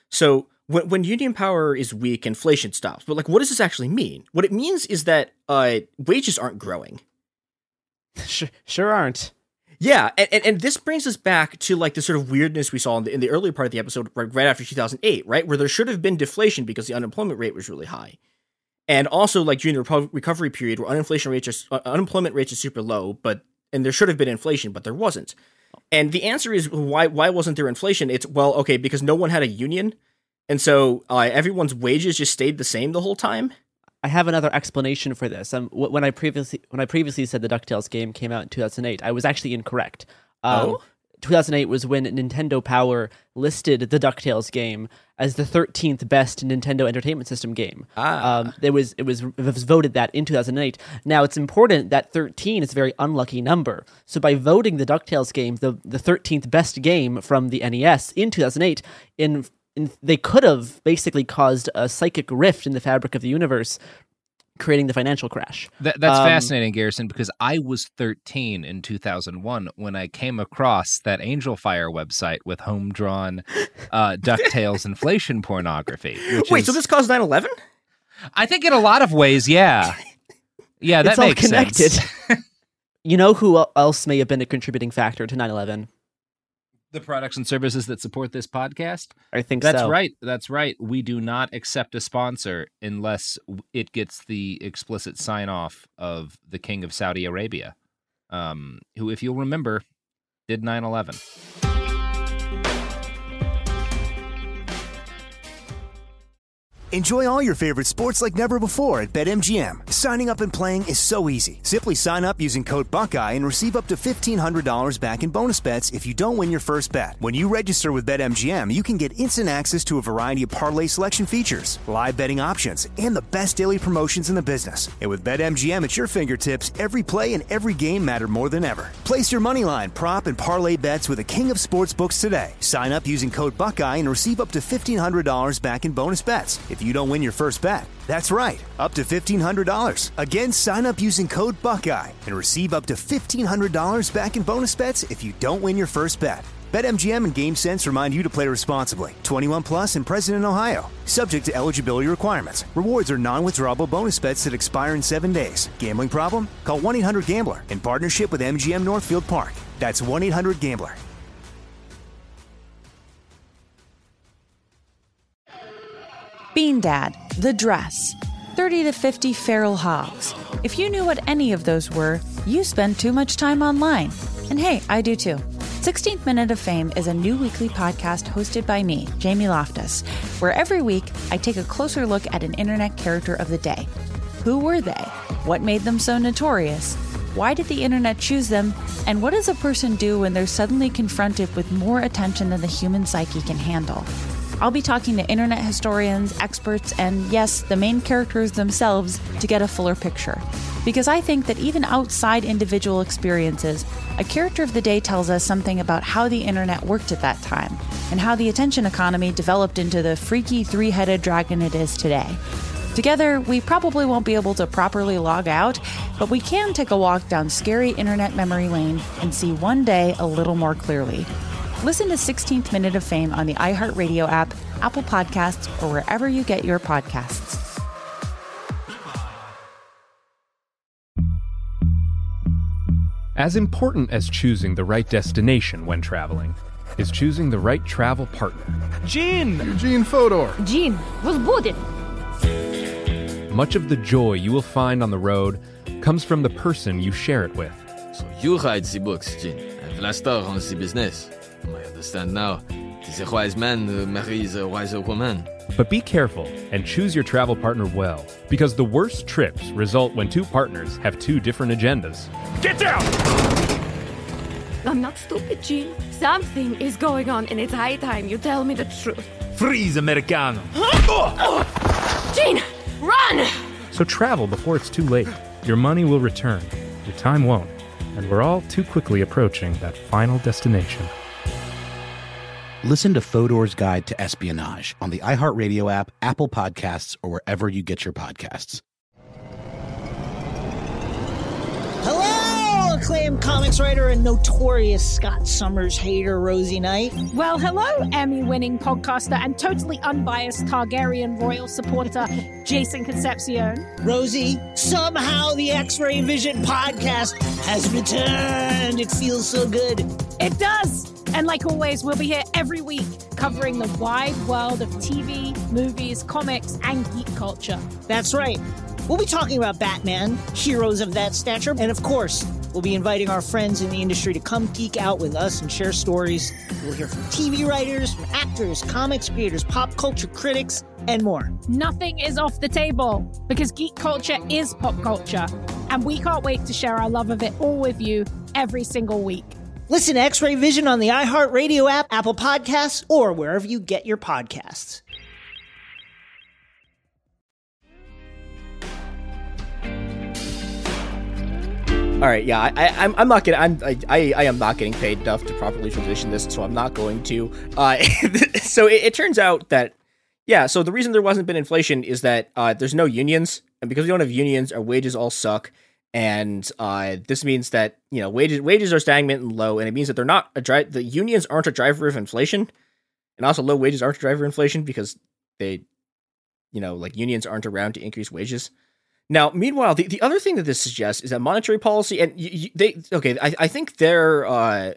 So when, when union power is weak, inflation stops. But like, what does this actually mean? What it means is that uh, wages aren't growing. Sure, sure aren't. Yeah, and, and, and this brings us back to like the sort of weirdness we saw in the, in the early part of the episode, right, right after two thousand eight, right, where there should have been deflation because the unemployment rate was really high. And also, like, during the repo- recovery period where uninflation rates are, uh, unemployment rates are super low, but and there should have been inflation, but there wasn't. And the answer is, why why wasn't there inflation? It's, well, okay, because no one had a union, and so uh, everyone's wages just stayed the same the whole time. I have another explanation for this. Um, when I previously when I previously said the DuckTales game came out in two thousand eight, I was actually incorrect. Um, oh? two thousand eight was when Nintendo Power listed the DuckTales game as the thirteenth best Nintendo Entertainment System game. Ah. Um, it was it was it was voted that in two thousand eight. Now it's important that thirteen is a very unlucky number. So by voting the DuckTales game the the thirteenth best game from the N E S in two thousand eight, in, in they could have basically caused a psychic rift in the fabric of the universe, creating the financial crash. That, that's um, fascinating, Garrison, because I was thirteen in two thousand one when I came across that Angel Fire website with home-drawn uh, DuckTales inflation pornography. Wait, is, so this caused nine eleven? I think in a lot of ways, yeah. Yeah, that it's makes all connected. sense. You know who else may have been a contributing factor to nine eleven? The products and services that support this podcast? I think That's so. right. That's right. We do not accept a sponsor unless it gets the explicit sign-off of the King of Saudi Arabia, um, who, if you'll remember, did nine eleven. Enjoy all your favorite sports like never before at BetMGM. Signing up and playing is so easy. Simply sign up using code Buckeye and receive up to fifteen hundred dollars back in bonus bets if you don't win your first bet. When you register with BetMGM, you can get instant access to a variety of parlay selection features, live betting options, and the best daily promotions in the business. And with BetMGM at your fingertips, every play and every game matter more than ever. Place your moneyline, prop, and parlay bets with the king of sportsbooks today. Sign up using code Buckeye and receive up to fifteen hundred dollars back in bonus bets if you don't win your first bet. That's right, up to fifteen hundred dollars. Again, sign up using code Buckeye and receive up to fifteen hundred dollars back in bonus bets if you don't win your first bet. BetMGM and GameSense remind you to play responsibly. twenty-one plus and present in Ohio. Subject to eligibility requirements. Rewards are non-withdrawable bonus bets that expire in seven days. Gambling problem? Call one eight hundred gambler in partnership with M G M Northfield Park. That's one eight hundred gambler. Bean Dad, The Dress, thirty to fifty Feral Hogs. If you knew what any of those were, you spend too much time online. And hey, I do too. sixteenth Minute of Fame is a new weekly podcast hosted by me, Jamie Loftus, where every week I take a closer look at an internet character of the day. Who were they? What made them so notorious? Why did the internet choose them? And what does a person do when they're suddenly confronted with more attention than the human psyche can handle? I'll be talking to internet historians, experts, and yes, the main characters themselves to get a fuller picture. Because I think that even outside individual experiences, a character of the day tells us something about how the internet worked at that time, and how the attention economy developed into the freaky three-headed dragon it is today. Together, we probably won't be able to properly log out, but we can take a walk down scary internet memory lane and see one day a little more clearly. Listen to sixteenth Minute of Fame on the iHeartRadio app, Apple Podcasts, or wherever you get your podcasts. As important as choosing the right destination when traveling is choosing the right travel partner. Gene! Eugene Fodor. Gene, was booted. Much of the joy you will find on the road comes from the person you share it with. So you write the books, Gene, and Vlastar runs the business. I understand now. It is a wise man who marries a wiser woman. But be careful and choose your travel partner well, because the worst trips result when two partners have two different agendas. Get down! I'm not stupid, Gene. Something is going on, and it's high time you tell me the truth. Freeze, Americano! Gene, run! So travel before it's too late. Your money will return, your time won't, and we're all too quickly approaching that final destination. Listen to Fodor's Guide to Espionage on the iHeartRadio app, Apple Podcasts, or wherever you get your podcasts. Hello, acclaimed comics writer and notorious Scott Summers hater, Rosie Knight. Well, hello, Emmy-winning podcaster and totally unbiased Targaryen royal supporter, Jason Concepcion. Rosie, somehow the X-Ray Vision podcast has returned. It feels so good. It does. And like always, we'll be here every week covering the wide world of T V, movies, comics, and geek culture. That's right. We'll be talking about Batman, heroes of that stature, and of course, we'll be inviting our friends in the industry to come geek out with us and share stories. We'll hear from T V writers, from actors, comics creators, pop culture critics, and more. Nothing is off the table because geek culture is pop culture, and we can't wait to share our love of it all with you every single week. Listen to X-Ray Vision on the iHeartRadio app, Apple Podcasts, or wherever you get your podcasts. All right, yeah, I, I, I'm, I'm not getting, I'm, I, I am not getting paid enough to properly transition this, so I'm not going to. Uh, so it, it turns out that, yeah, so the reason there wasn't been inflation is that uh, there's no unions, and because we don't have unions, our wages all suck, and uh, this means that you know wages wages are stagnant and low, and it means that they're not a dri- the unions aren't a driver of inflation, and also low wages aren't a driver of inflation because they, you know, like unions aren't around to increase wages. Now, meanwhile, the, the other thing that this suggests is that monetary policy, and y- y- they, okay, I, I think their, uh,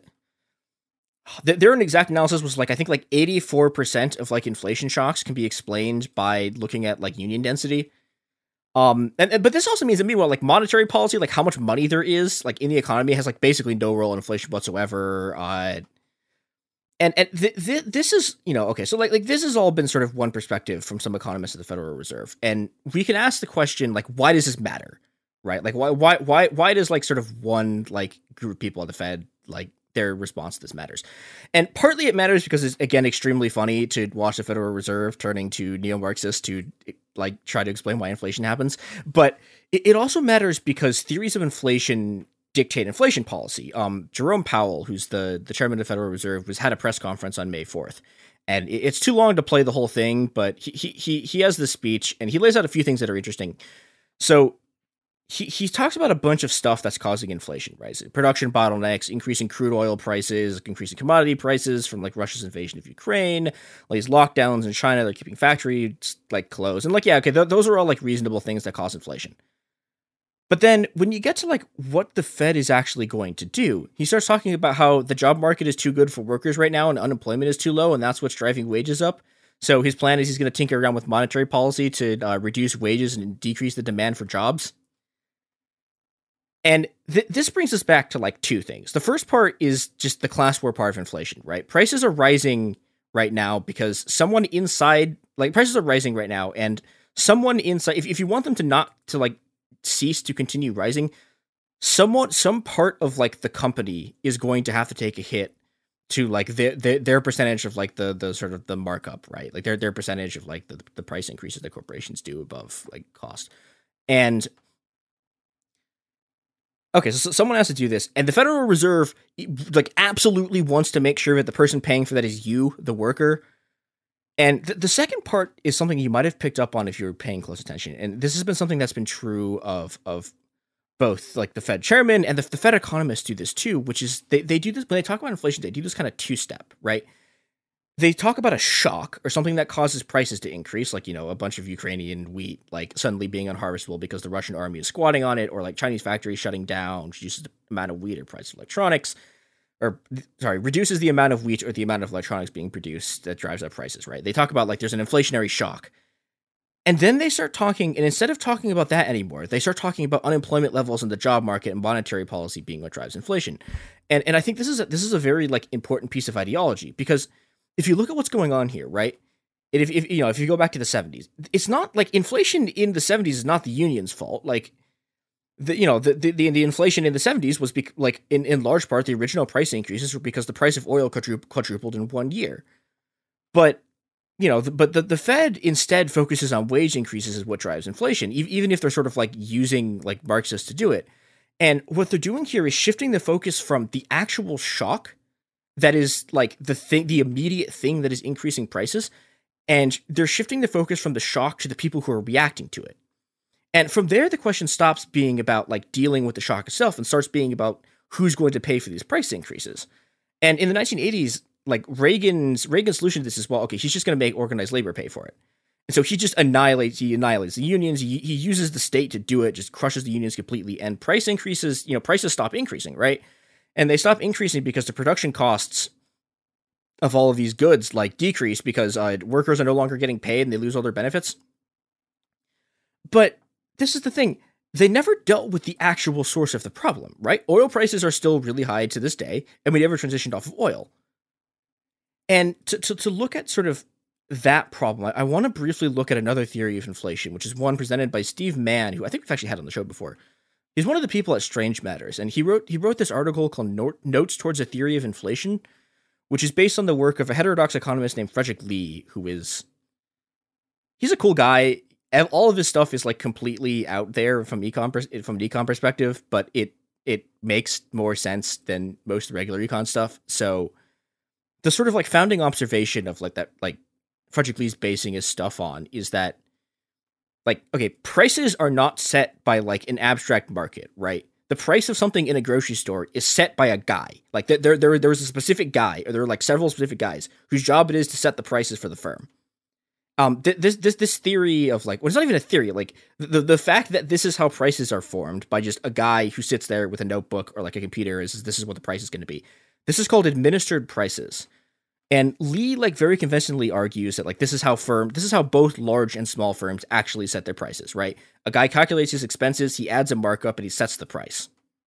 th- their exact analysis was like, I think like eighty-four percent of like inflation shocks can be explained by looking at like union density. Um, and, and but this also means that meanwhile, like monetary policy, like how much money there is, like in the economy has like basically no role in inflation whatsoever. Uh, And and th- th- this is, you know, okay, so like like this has all been sort of one perspective from some economists at the Federal Reserve, and we can ask the question like, why does this matter, right? Like, why why why why does like sort of one like group of people at the Fed like their response to this matters? And partly it matters because it's again extremely funny to watch the Federal Reserve turning to neo-Marxists to like try to explain why inflation happens, but it, it also matters because theories of inflation dictate inflation policy. Um, Jerome Powell, who's the, the chairman of the Federal Reserve, was had a press conference on May fourth. And it's too long to play the whole thing, but he he he has this speech, and he lays out a few things that are interesting. So he, he talks about a bunch of stuff that's causing inflation, right? So production bottlenecks, increasing crude oil prices, increasing commodity prices from like Russia's invasion of Ukraine, all these lockdowns in China, they're keeping factories like closed. And like, yeah, okay, th- those are all like reasonable things that cause inflation. But then when you get to like what the Fed is actually going to do, he starts talking about how the job market is too good for workers right now and unemployment is too low, and that's what's driving wages up. So his plan is he's going to tinker around with monetary policy to uh, reduce wages and decrease the demand for jobs. And th- this brings us back to like two things. The first part is just the class war part of inflation, right? Prices are rising right now because someone inside, like prices are rising right now, and someone inside, if, if you want them to not to like cease to continue rising, somewhat some part of like the company is going to have to take a hit to like their their, their percentage of like the the sort of the markup, right? Like their their percentage of like the, the price increases that corporations do above like cost. And okay, so someone has to do this, and the Federal Reserve like absolutely wants to make sure that the person paying for that is you, the worker. And th- the second part is something you might have picked up on if you were paying close attention. And this has been something that's been true of of both like the Fed chairman and the, the Fed economists do this too, which is they, they do this when they talk about inflation, they do this kind of two-step, right? They talk about a shock or something that causes prices to increase, like, you know, a bunch of Ukrainian wheat like suddenly being unharvestable because the Russian army is squatting on it, or like Chinese factories shutting down, which reduces the amount of wheat or price of electronics. Or, sorry, reduces the amount of wheat or the amount of electronics being produced that drives up prices, right? They talk about, like, there's an inflationary shock. And then they start talking, and instead of talking about that anymore, they start talking about unemployment levels in the job market and monetary policy being what drives inflation. And and I think this is a, this is a very, like, important piece of ideology, because if you look at what's going on here, right? And if, if you know, if you go back to the seventies, it's not, like, inflation in the seventies is not the union's fault. Like, The, you know, the, the the inflation in the seventies was bec- like in, in large part the original price increases were because the price of oil quadru- quadrupled in one year. But, you know, the, but the, the Fed instead focuses on wage increases as what drives inflation, e- even if they're sort of like using like Marxists to do it. And what they're doing here is shifting the focus from the actual shock that is like the thing, the immediate thing that is increasing prices, and they're shifting the focus from the shock to the people who are reacting to it. And from there, the question stops being about like dealing with the shock itself and starts being about who's going to pay for these price increases. And in the nineteen eighties, like Reagan's Reagan's solution to this is, well, okay, he's just going to make organized labor pay for it. And so he just annihilates, he annihilates the unions. He, he uses the state to do it, just crushes the unions completely. And price increases, you know, prices stop increasing, right? And they stop increasing because the production costs of all of these goods like decrease because uh, workers are no longer getting paid and they lose all their benefits. But this is the thing. They never dealt with the actual source of the problem, right? Oil prices are still really high to this day, and we never transitioned off of oil. And to, to, to look at sort of that problem, I, I want to briefly look at another theory of inflation, which is one presented by Steve Mann, who I think we've actually had on the show before. He's one of the people at Strange Matters, and he wrote he wrote this article called Note, Notes Towards a Theory of Inflation, which is based on the work of a heterodox economist named Frederick Lee, who is, he's a cool guy. All of his stuff is like completely out there from econ from an econ perspective, but it it makes more sense than most regular econ stuff. So the sort of like founding observation of like that, like Frederick Lee's basing his stuff on is that, like, okay, prices are not set by like an abstract market, right? The price of something in a grocery store is set by a guy. Like there, there, there was a specific guy, or there are like several specific guys whose job it is to set the prices for the firm. Um, th- this, this, this theory of like, well, it's not even a theory. Like the, the fact that this is how prices are formed by just a guy who sits there with a notebook or like a computer is, is this is what the price is going to be. This is called administered prices. And Lee, like, very convincingly argues that, like, this is how firm, this is how both large and small firms actually set their prices, right? A guy calculates his expenses, he adds a markup, and he sets the price.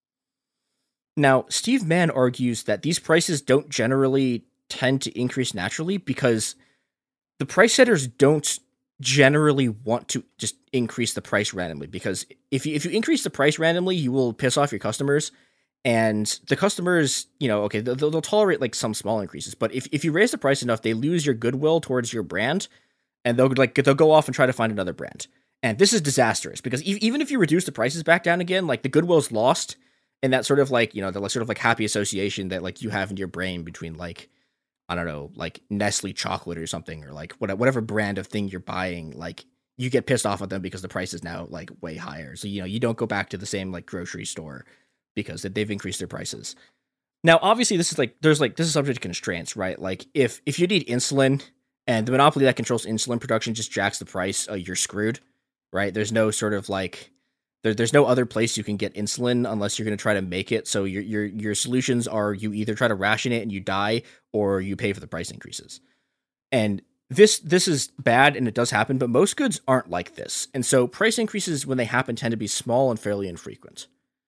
Now, Steve Mann argues that these prices don't generally tend to increase naturally because the price setters don't generally want to just increase the price randomly, because if you, if you increase the price randomly, you will piss off your customers. And the customers, you know, okay, they'll, they'll tolerate like some small increases, but if, if you raise the price enough, they lose your goodwill towards your brand, and they'll like they'll go off and try to find another brand. And this is disastrous because e- even if you reduce the prices back down again, like the goodwill's lost, and that sort of like, you know, the like, sort of like happy association that like you have in your brain between like, I don't know, like Nestle chocolate or something, or like whatever brand of thing you're buying, like you get pissed off at them because the price is now like way higher. So, you know, you don't go back to the same like grocery store because they've increased their prices. Now, obviously, this is like, there's like, this is subject to constraints, right? Like, if if you need insulin and the monopoly that controls insulin production just jacks the price, uh, you're screwed, right? There's no sort of like, there, there's no other place you can get insulin unless you're going to try to make it. So your your your solutions are you either try to ration it and you die, or you pay for the price increases. And this this is bad, and it does happen, but most goods aren't like this. And so price increases, when they happen, tend to be small and fairly infrequent.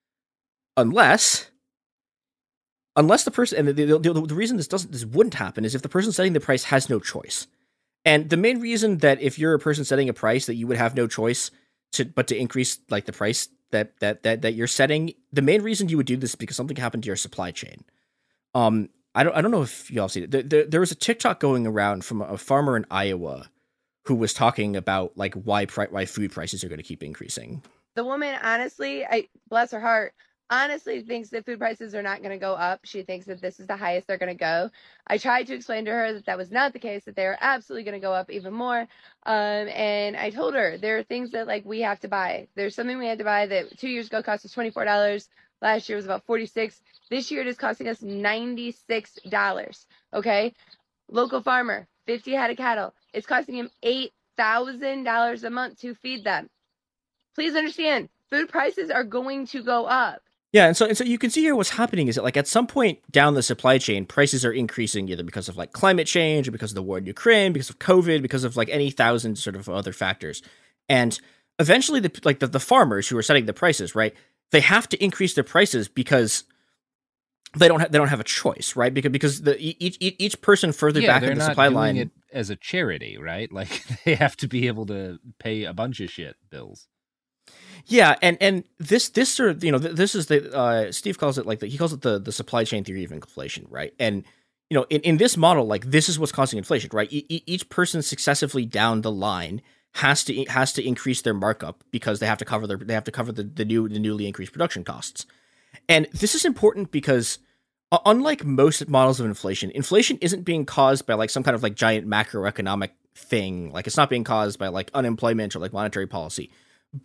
Unless, unless the person, and the, the, the, the reason this doesn't, this wouldn't happen is if the person setting the price has no choice. And the main reason that if you're a person setting a price that you would have no choice to, but to increase like the price that, that, that, that you're setting, the main reason you would do this is because something happened to your supply chain. Um, I don't, I don't know if y'all see it. There, there, there was a TikTok going around from a farmer in Iowa who was talking about like why, pri- why food prices are going to keep increasing. The woman, honestly, I bless her heart, honestly thinks that food prices are not going to go up. She thinks that this is the highest they're going to go. I tried to explain to her that that was not the case, that they are absolutely going to go up even more. Um, and I told her there are things that like we have to buy. There's something we had to buy that two years ago cost us twenty-four dollars. Last year was about forty-six dollars. This year it is costing us ninety-six dollars. Okay. Local farmer, fifty head of cattle. It's costing him eight thousand dollars a month to feed them. Please understand, food prices are going to go up. Yeah, and so and so you can see here what's happening is that like at some point down the supply chain, prices are increasing either because of like climate change or because of the war in Ukraine, because of COVID, because of like any thousand sort of other factors. And eventually the like the, the farmers who are setting the prices, right, they have to increase their prices because they don't have they don't have a choice, right? Because because the each each person further yeah, back in the not supply doing line it as a charity, right? Like they have to be able to pay a bunch of shit bills. Yeah, and, and this this sort of, you know, this is the uh, Steve calls it like the, he calls it the, the supply chain theory of inflation, right? And you know, in, in this model, like this is what's causing inflation, right? E- each person successively down the line has to has to increase their markup because they have to cover their they have to cover the, the new the newly increased production costs. And this is important because uh, unlike most models of inflation, inflation isn't being caused by like some kind of like giant macroeconomic thing. Like it's not being caused by like unemployment or like monetary policy, but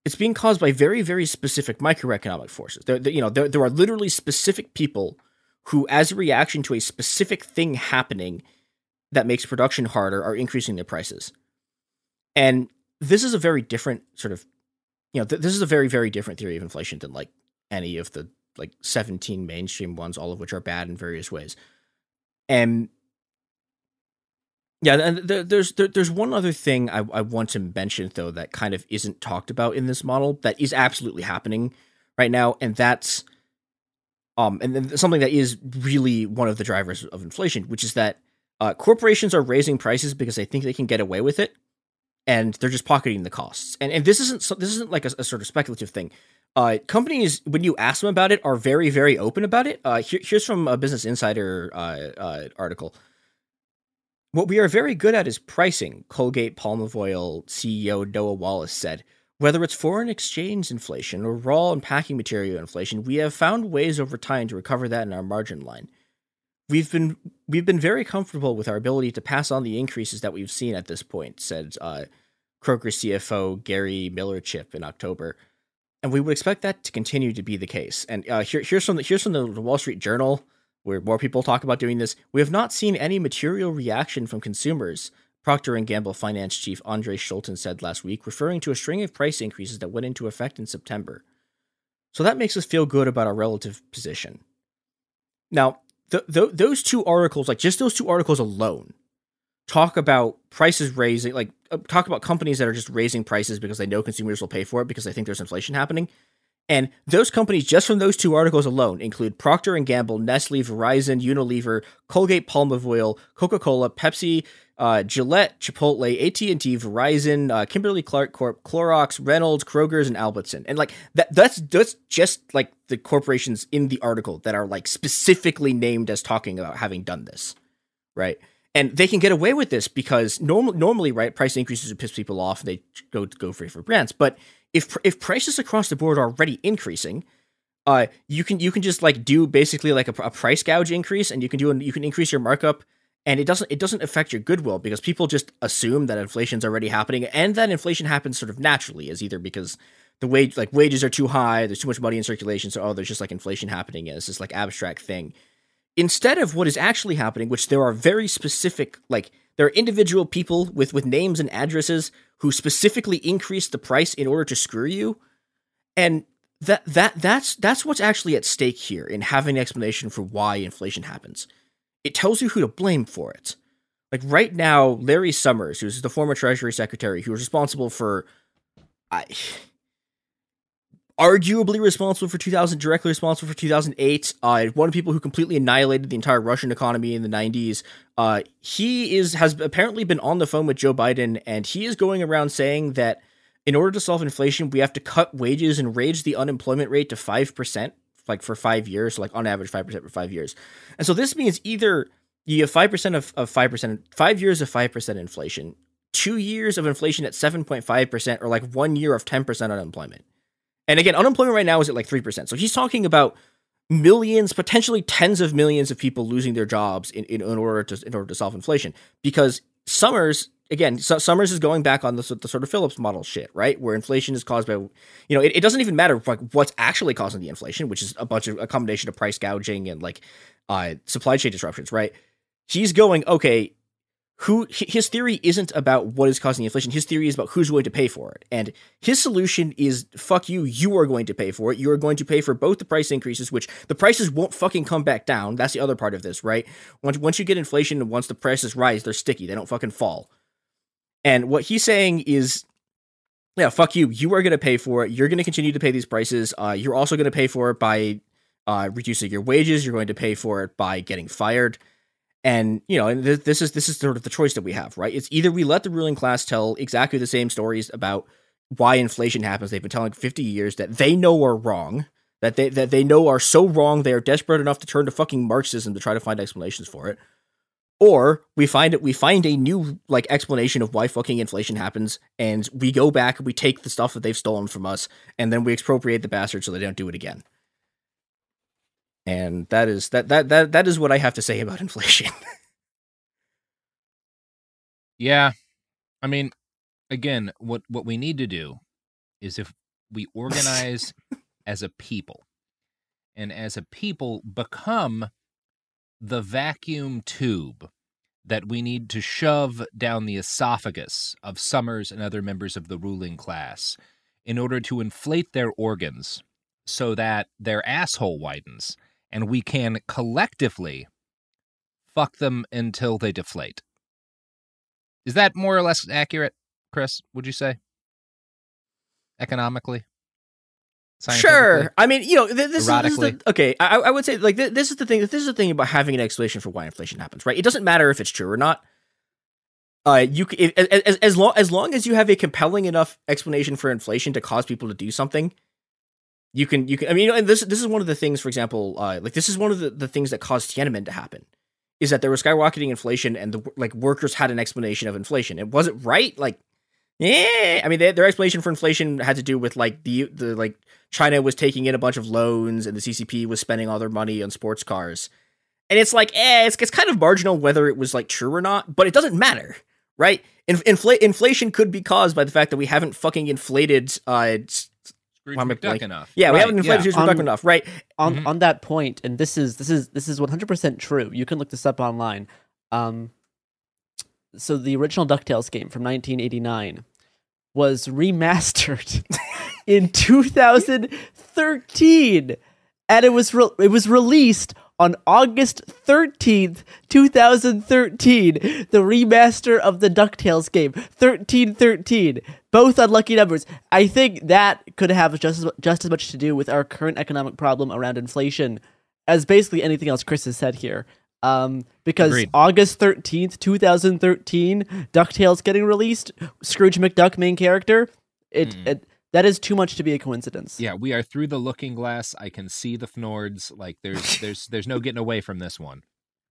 it's being caused by very, very specific microeconomic forces. There, there, you know, there, there are literally specific people who, as a reaction to a specific thing happening that makes production harder, are increasing their prices. And this is a very different sort of, you know, th- this is a very, very different theory of inflation than like any of the like seventeen mainstream ones, all of which are bad in various ways. And yeah, and there, there's there, there's one other thing I, I want to mention, though, that kind of isn't talked about in this model that is absolutely happening right now, and that's um and then something that is really one of the drivers of inflation, which is that uh, corporations are raising prices because they think they can get away with it, and they're just pocketing the costs. And and this isn't this isn't like a, a sort of speculative thing. Uh, companies, when you ask them about it, are very, very open about it. Uh, here, here's from a Business Insider uh, uh, article. What we are very good at is pricing, Colgate-Palmolive C E O Noah Wallace said. Whether it's foreign exchange inflation or raw and packing material inflation, we have found ways over time to recover that in our margin line. We've been we've been very comfortable with our ability to pass on the increases that we've seen at this point, said uh, Kroger C F O Gary Millerchip in October. And we would expect that to continue to be the case. And uh, here, here's from the, here's from the Wall Street Journal, where more people talk about doing this. We have not seen any material reaction from consumers, Procter and Gamble finance chief Andre Schulten said last week, referring to a string of price increases that went into effect in September. So that makes us feel good about our relative position. Now, th- th- those two articles, like just those two articles alone, talk about prices raising, like uh, talk about companies that are just raising prices because they know consumers will pay for it because they think there's inflation happening. And those companies, just from those two articles alone, include Procter and Gamble, Nestle, Verizon, Unilever, Colgate-Palmolive, Coca-Cola, Pepsi, uh, Gillette, Chipotle, A T and T, Verizon, uh, Kimberly-Clark Corp, Clorox, Reynolds, Kroger's, and Albertson. And like that, that's that's just like the corporations in the article that are like specifically named as talking about having done this, right? And they can get away with this because norm- normally, right, price increases would piss people off and they go go for for brands. But if if prices across the board are already increasing, uh, you can you can just like do basically like a, a price gouge increase, and you can do an, you can increase your markup, and it doesn't it doesn't affect your goodwill because people just assume that inflation's already happening, and that inflation happens sort of naturally, as either because the wage like wages are too high, there's too much money in circulation, so oh, there's just like inflation happening, and it's this like abstract thing. Instead of what is actually happening, which there are very specific, like there are individual people with, with names and addresses who specifically increase the price in order to screw you. And that that that's that's what's actually at stake here in having an explanation for why inflation happens. It tells you who to blame for it. Like right now, Larry Summers, who's the former Treasury Secretary, who was responsible for I arguably responsible for two thousand, directly responsible for two thousand eight, uh, one of the people who completely annihilated the entire Russian economy in the nineties. Uh, he is has apparently been on the phone with Joe Biden, and he is going around saying that in order to solve inflation, we have to cut wages and raise the unemployment rate to five percent, like for five years, so like on average five percent for five years. And so this means either you have five percent of, of five percent, five years of five percent inflation, two years of inflation at seven point five percent, or like one year of ten percent unemployment. And again, unemployment right now is at like three percent. So he's talking about millions, potentially tens of millions of people losing their jobs in, in, in order to in order to solve inflation. Because Summers, again, so Summers is going back on the, the sort of Phillips model shit, right? Where inflation is caused by, you know, it, it doesn't even matter like what's actually causing the inflation, which is a bunch of a combination of price gouging and like uh, supply chain disruptions, right? He's going, okay, who his theory isn't about what is causing the inflation. His theory is about who's going to pay for it. And his solution is, fuck you, you are going to pay for it. You are going to pay for both the price increases, which the prices won't fucking come back down. That's the other part of this, right? Once, once you get inflation and once the prices rise, they're sticky. They don't fucking fall. And what he's saying is, yeah, fuck you. You are going to pay for it. You're going to continue to pay these prices. Uh, you're also going to pay for it by uh, reducing your wages. You're going to pay for it by getting fired. And, you know, and this is this is sort of the choice that we have, right? It's either we let the ruling class tell exactly the same stories about why inflation happens. They've been telling fifty years that they know are wrong, that they that they know are so wrong they are desperate enough to turn to fucking Marxism to try to find explanations for it. Or we find it we find a new like explanation of why fucking inflation happens, and we go back and we take the stuff that they've stolen from us, and then we expropriate the bastards so they don't do it again. And that is that that that that is what I have to say about inflation. Yeah. I mean, again, what what we need to do is if we organize as a people, and as a people become the vacuum tube that we need to shove down the esophagus of Summers and other members of the ruling class in order to inflate their organs so that their asshole widens and we can collectively fuck them until they deflate. Is that more or less accurate, Chris, would you say? Economically? Sure. I mean, you know, th- this, is, this is the, okay. I, I would say, like, th- this is the thing. This is the thing about having an explanation for why inflation happens, right? It doesn't matter if it's true or not. Uh, you if, as as long as long as you have a compelling enough explanation for inflation to cause people to do something, you can you can. I mean, you know, and this this is one of the things. For example, uh, like this is one of the, the things that caused Tiananmen to happen, is that there was skyrocketing inflation, and the like workers had an explanation of inflation. It wasn't right, like. Yeah, I mean, they, their explanation for inflation had to do with like the the like China was taking in a bunch of loans and the C C P was spending all their money on sports cars, and it's like, eh, it's, it's kind of marginal whether it was like true or not, but it doesn't matter, right? In, infl- inflation could be caused by the fact that we haven't fucking inflated uh, Scrooge McDuck like, enough. Yeah, we right, haven't inflated yeah. Scrooge McDuck on, enough, right? On mm-hmm. on that point, and this is this is this is one hundred percent true. You can look this up online. Um, so the original DuckTales game from nineteen eighty-nine was remastered in two thousand thirteen, and it was re- it was released on August thirteenth, two thousand thirteen. The remaster of the DuckTales game, thirteen thirteen, both unlucky numbers. I think that could have just as, just as much to do with our current economic problem around inflation as basically anything else Chris has said here. Um, because Agreed. August thirteenth, two thousand thirteen, DuckTales getting released, Scrooge McDuck main character, it, mm. it that is too much to be a coincidence. Yeah, we are through the looking glass. I can see the Fnords. Like there's there's there's no getting away from this one.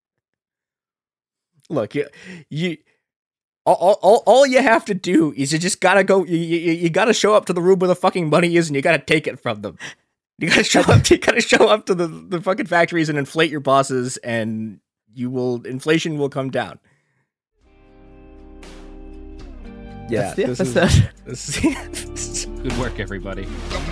Look, you you all, all, all you have to do is you just gotta go. You, you, you gotta show up to the room where the fucking money is, and you gotta take it from them. You gotta show up. You gotta show up to the, the fucking factories and inflate your bosses, and you will. Inflation will come down. Yeah, that's the this episode. Is, this is, Good work, everybody.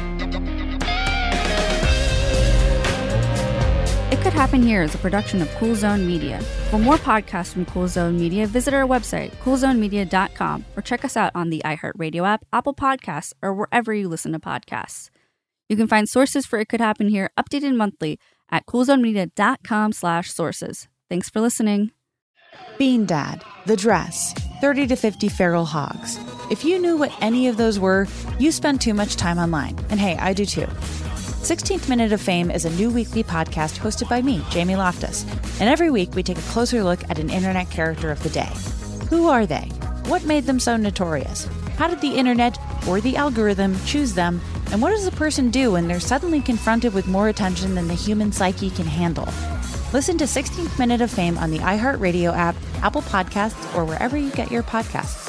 It Could Happen Here is a production of Cool Zone Media. For more podcasts from Cool Zone Media, visit our website, cool zone media dot com, or check us out on the iHeartRadio app, Apple Podcasts, or wherever you listen to podcasts. You can find sources for It Could Happen Here updated monthly at cool zone media dot com slash sources. Thanks for listening. Bean Dad, The Dress, thirty to fifty Feral Hogs. If you knew what any of those were, you spend too much time online. And hey, I do too. sixteenth Minute of Fame is a new weekly podcast hosted by me, Jamie Loftus. And every week we take a closer look at an internet character of the day. Who are they? What made them so notorious? How did the internet or the algorithm choose them? And what does a person do when they're suddenly confronted with more attention than the human psyche can handle? Listen to sixteenth Minute of Fame on the iHeartRadio app, Apple Podcasts, or wherever you get your podcasts.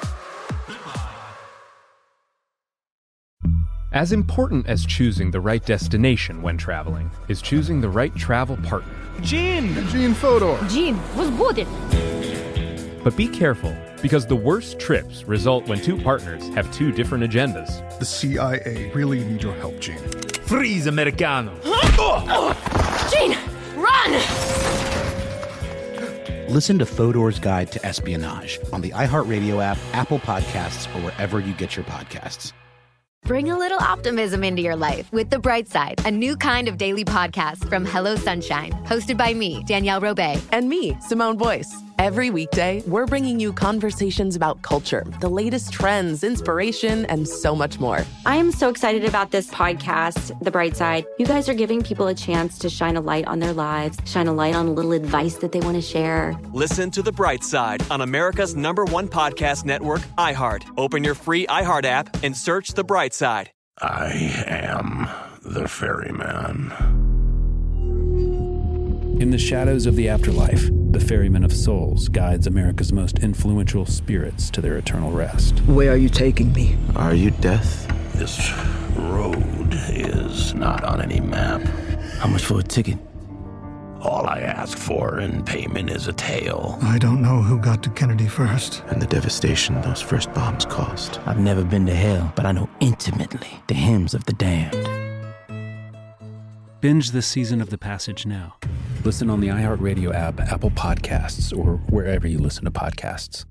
As important as choosing the right destination when traveling is choosing the right travel partner. Gene! Gene Fodor! Gene, was good. But be careful, because the worst trips result when two partners have two different agendas. The C I A really need your help, Gene. Freeze, Americano! Gene, run! Listen to Fodor's Guide to Espionage on the iHeartRadio app, Apple Podcasts, or wherever you get your podcasts. Bring a little optimism into your life with The Bright Side, a new kind of daily podcast from Hello Sunshine, hosted by me, Danielle Robay. And me, Simone Boyce. Every weekday, we're bringing you conversations about culture, the latest trends, inspiration, and so much more. I am so excited about this podcast, The Bright Side. You guys are giving people a chance to shine a light on their lives, shine a light on a little advice that they want to share. Listen to The Bright Side on America's number one podcast network, iHeart. Open your free iHeart app and search The Bright Side. I am the ferryman. In the shadows of the afterlife, the Ferryman of Souls guides America's most influential spirits to their eternal rest. Where are you taking me? Are you death? This road is not on any map. How much for a ticket? All I ask for in payment is a tale. I don't know who got to Kennedy first. And the devastation those first bombs caused. I've never been to hell, but I know intimately the hymns of the damned. Binge this season of The Passage now. Listen on the iHeartRadio app, Apple Podcasts, or wherever you listen to podcasts.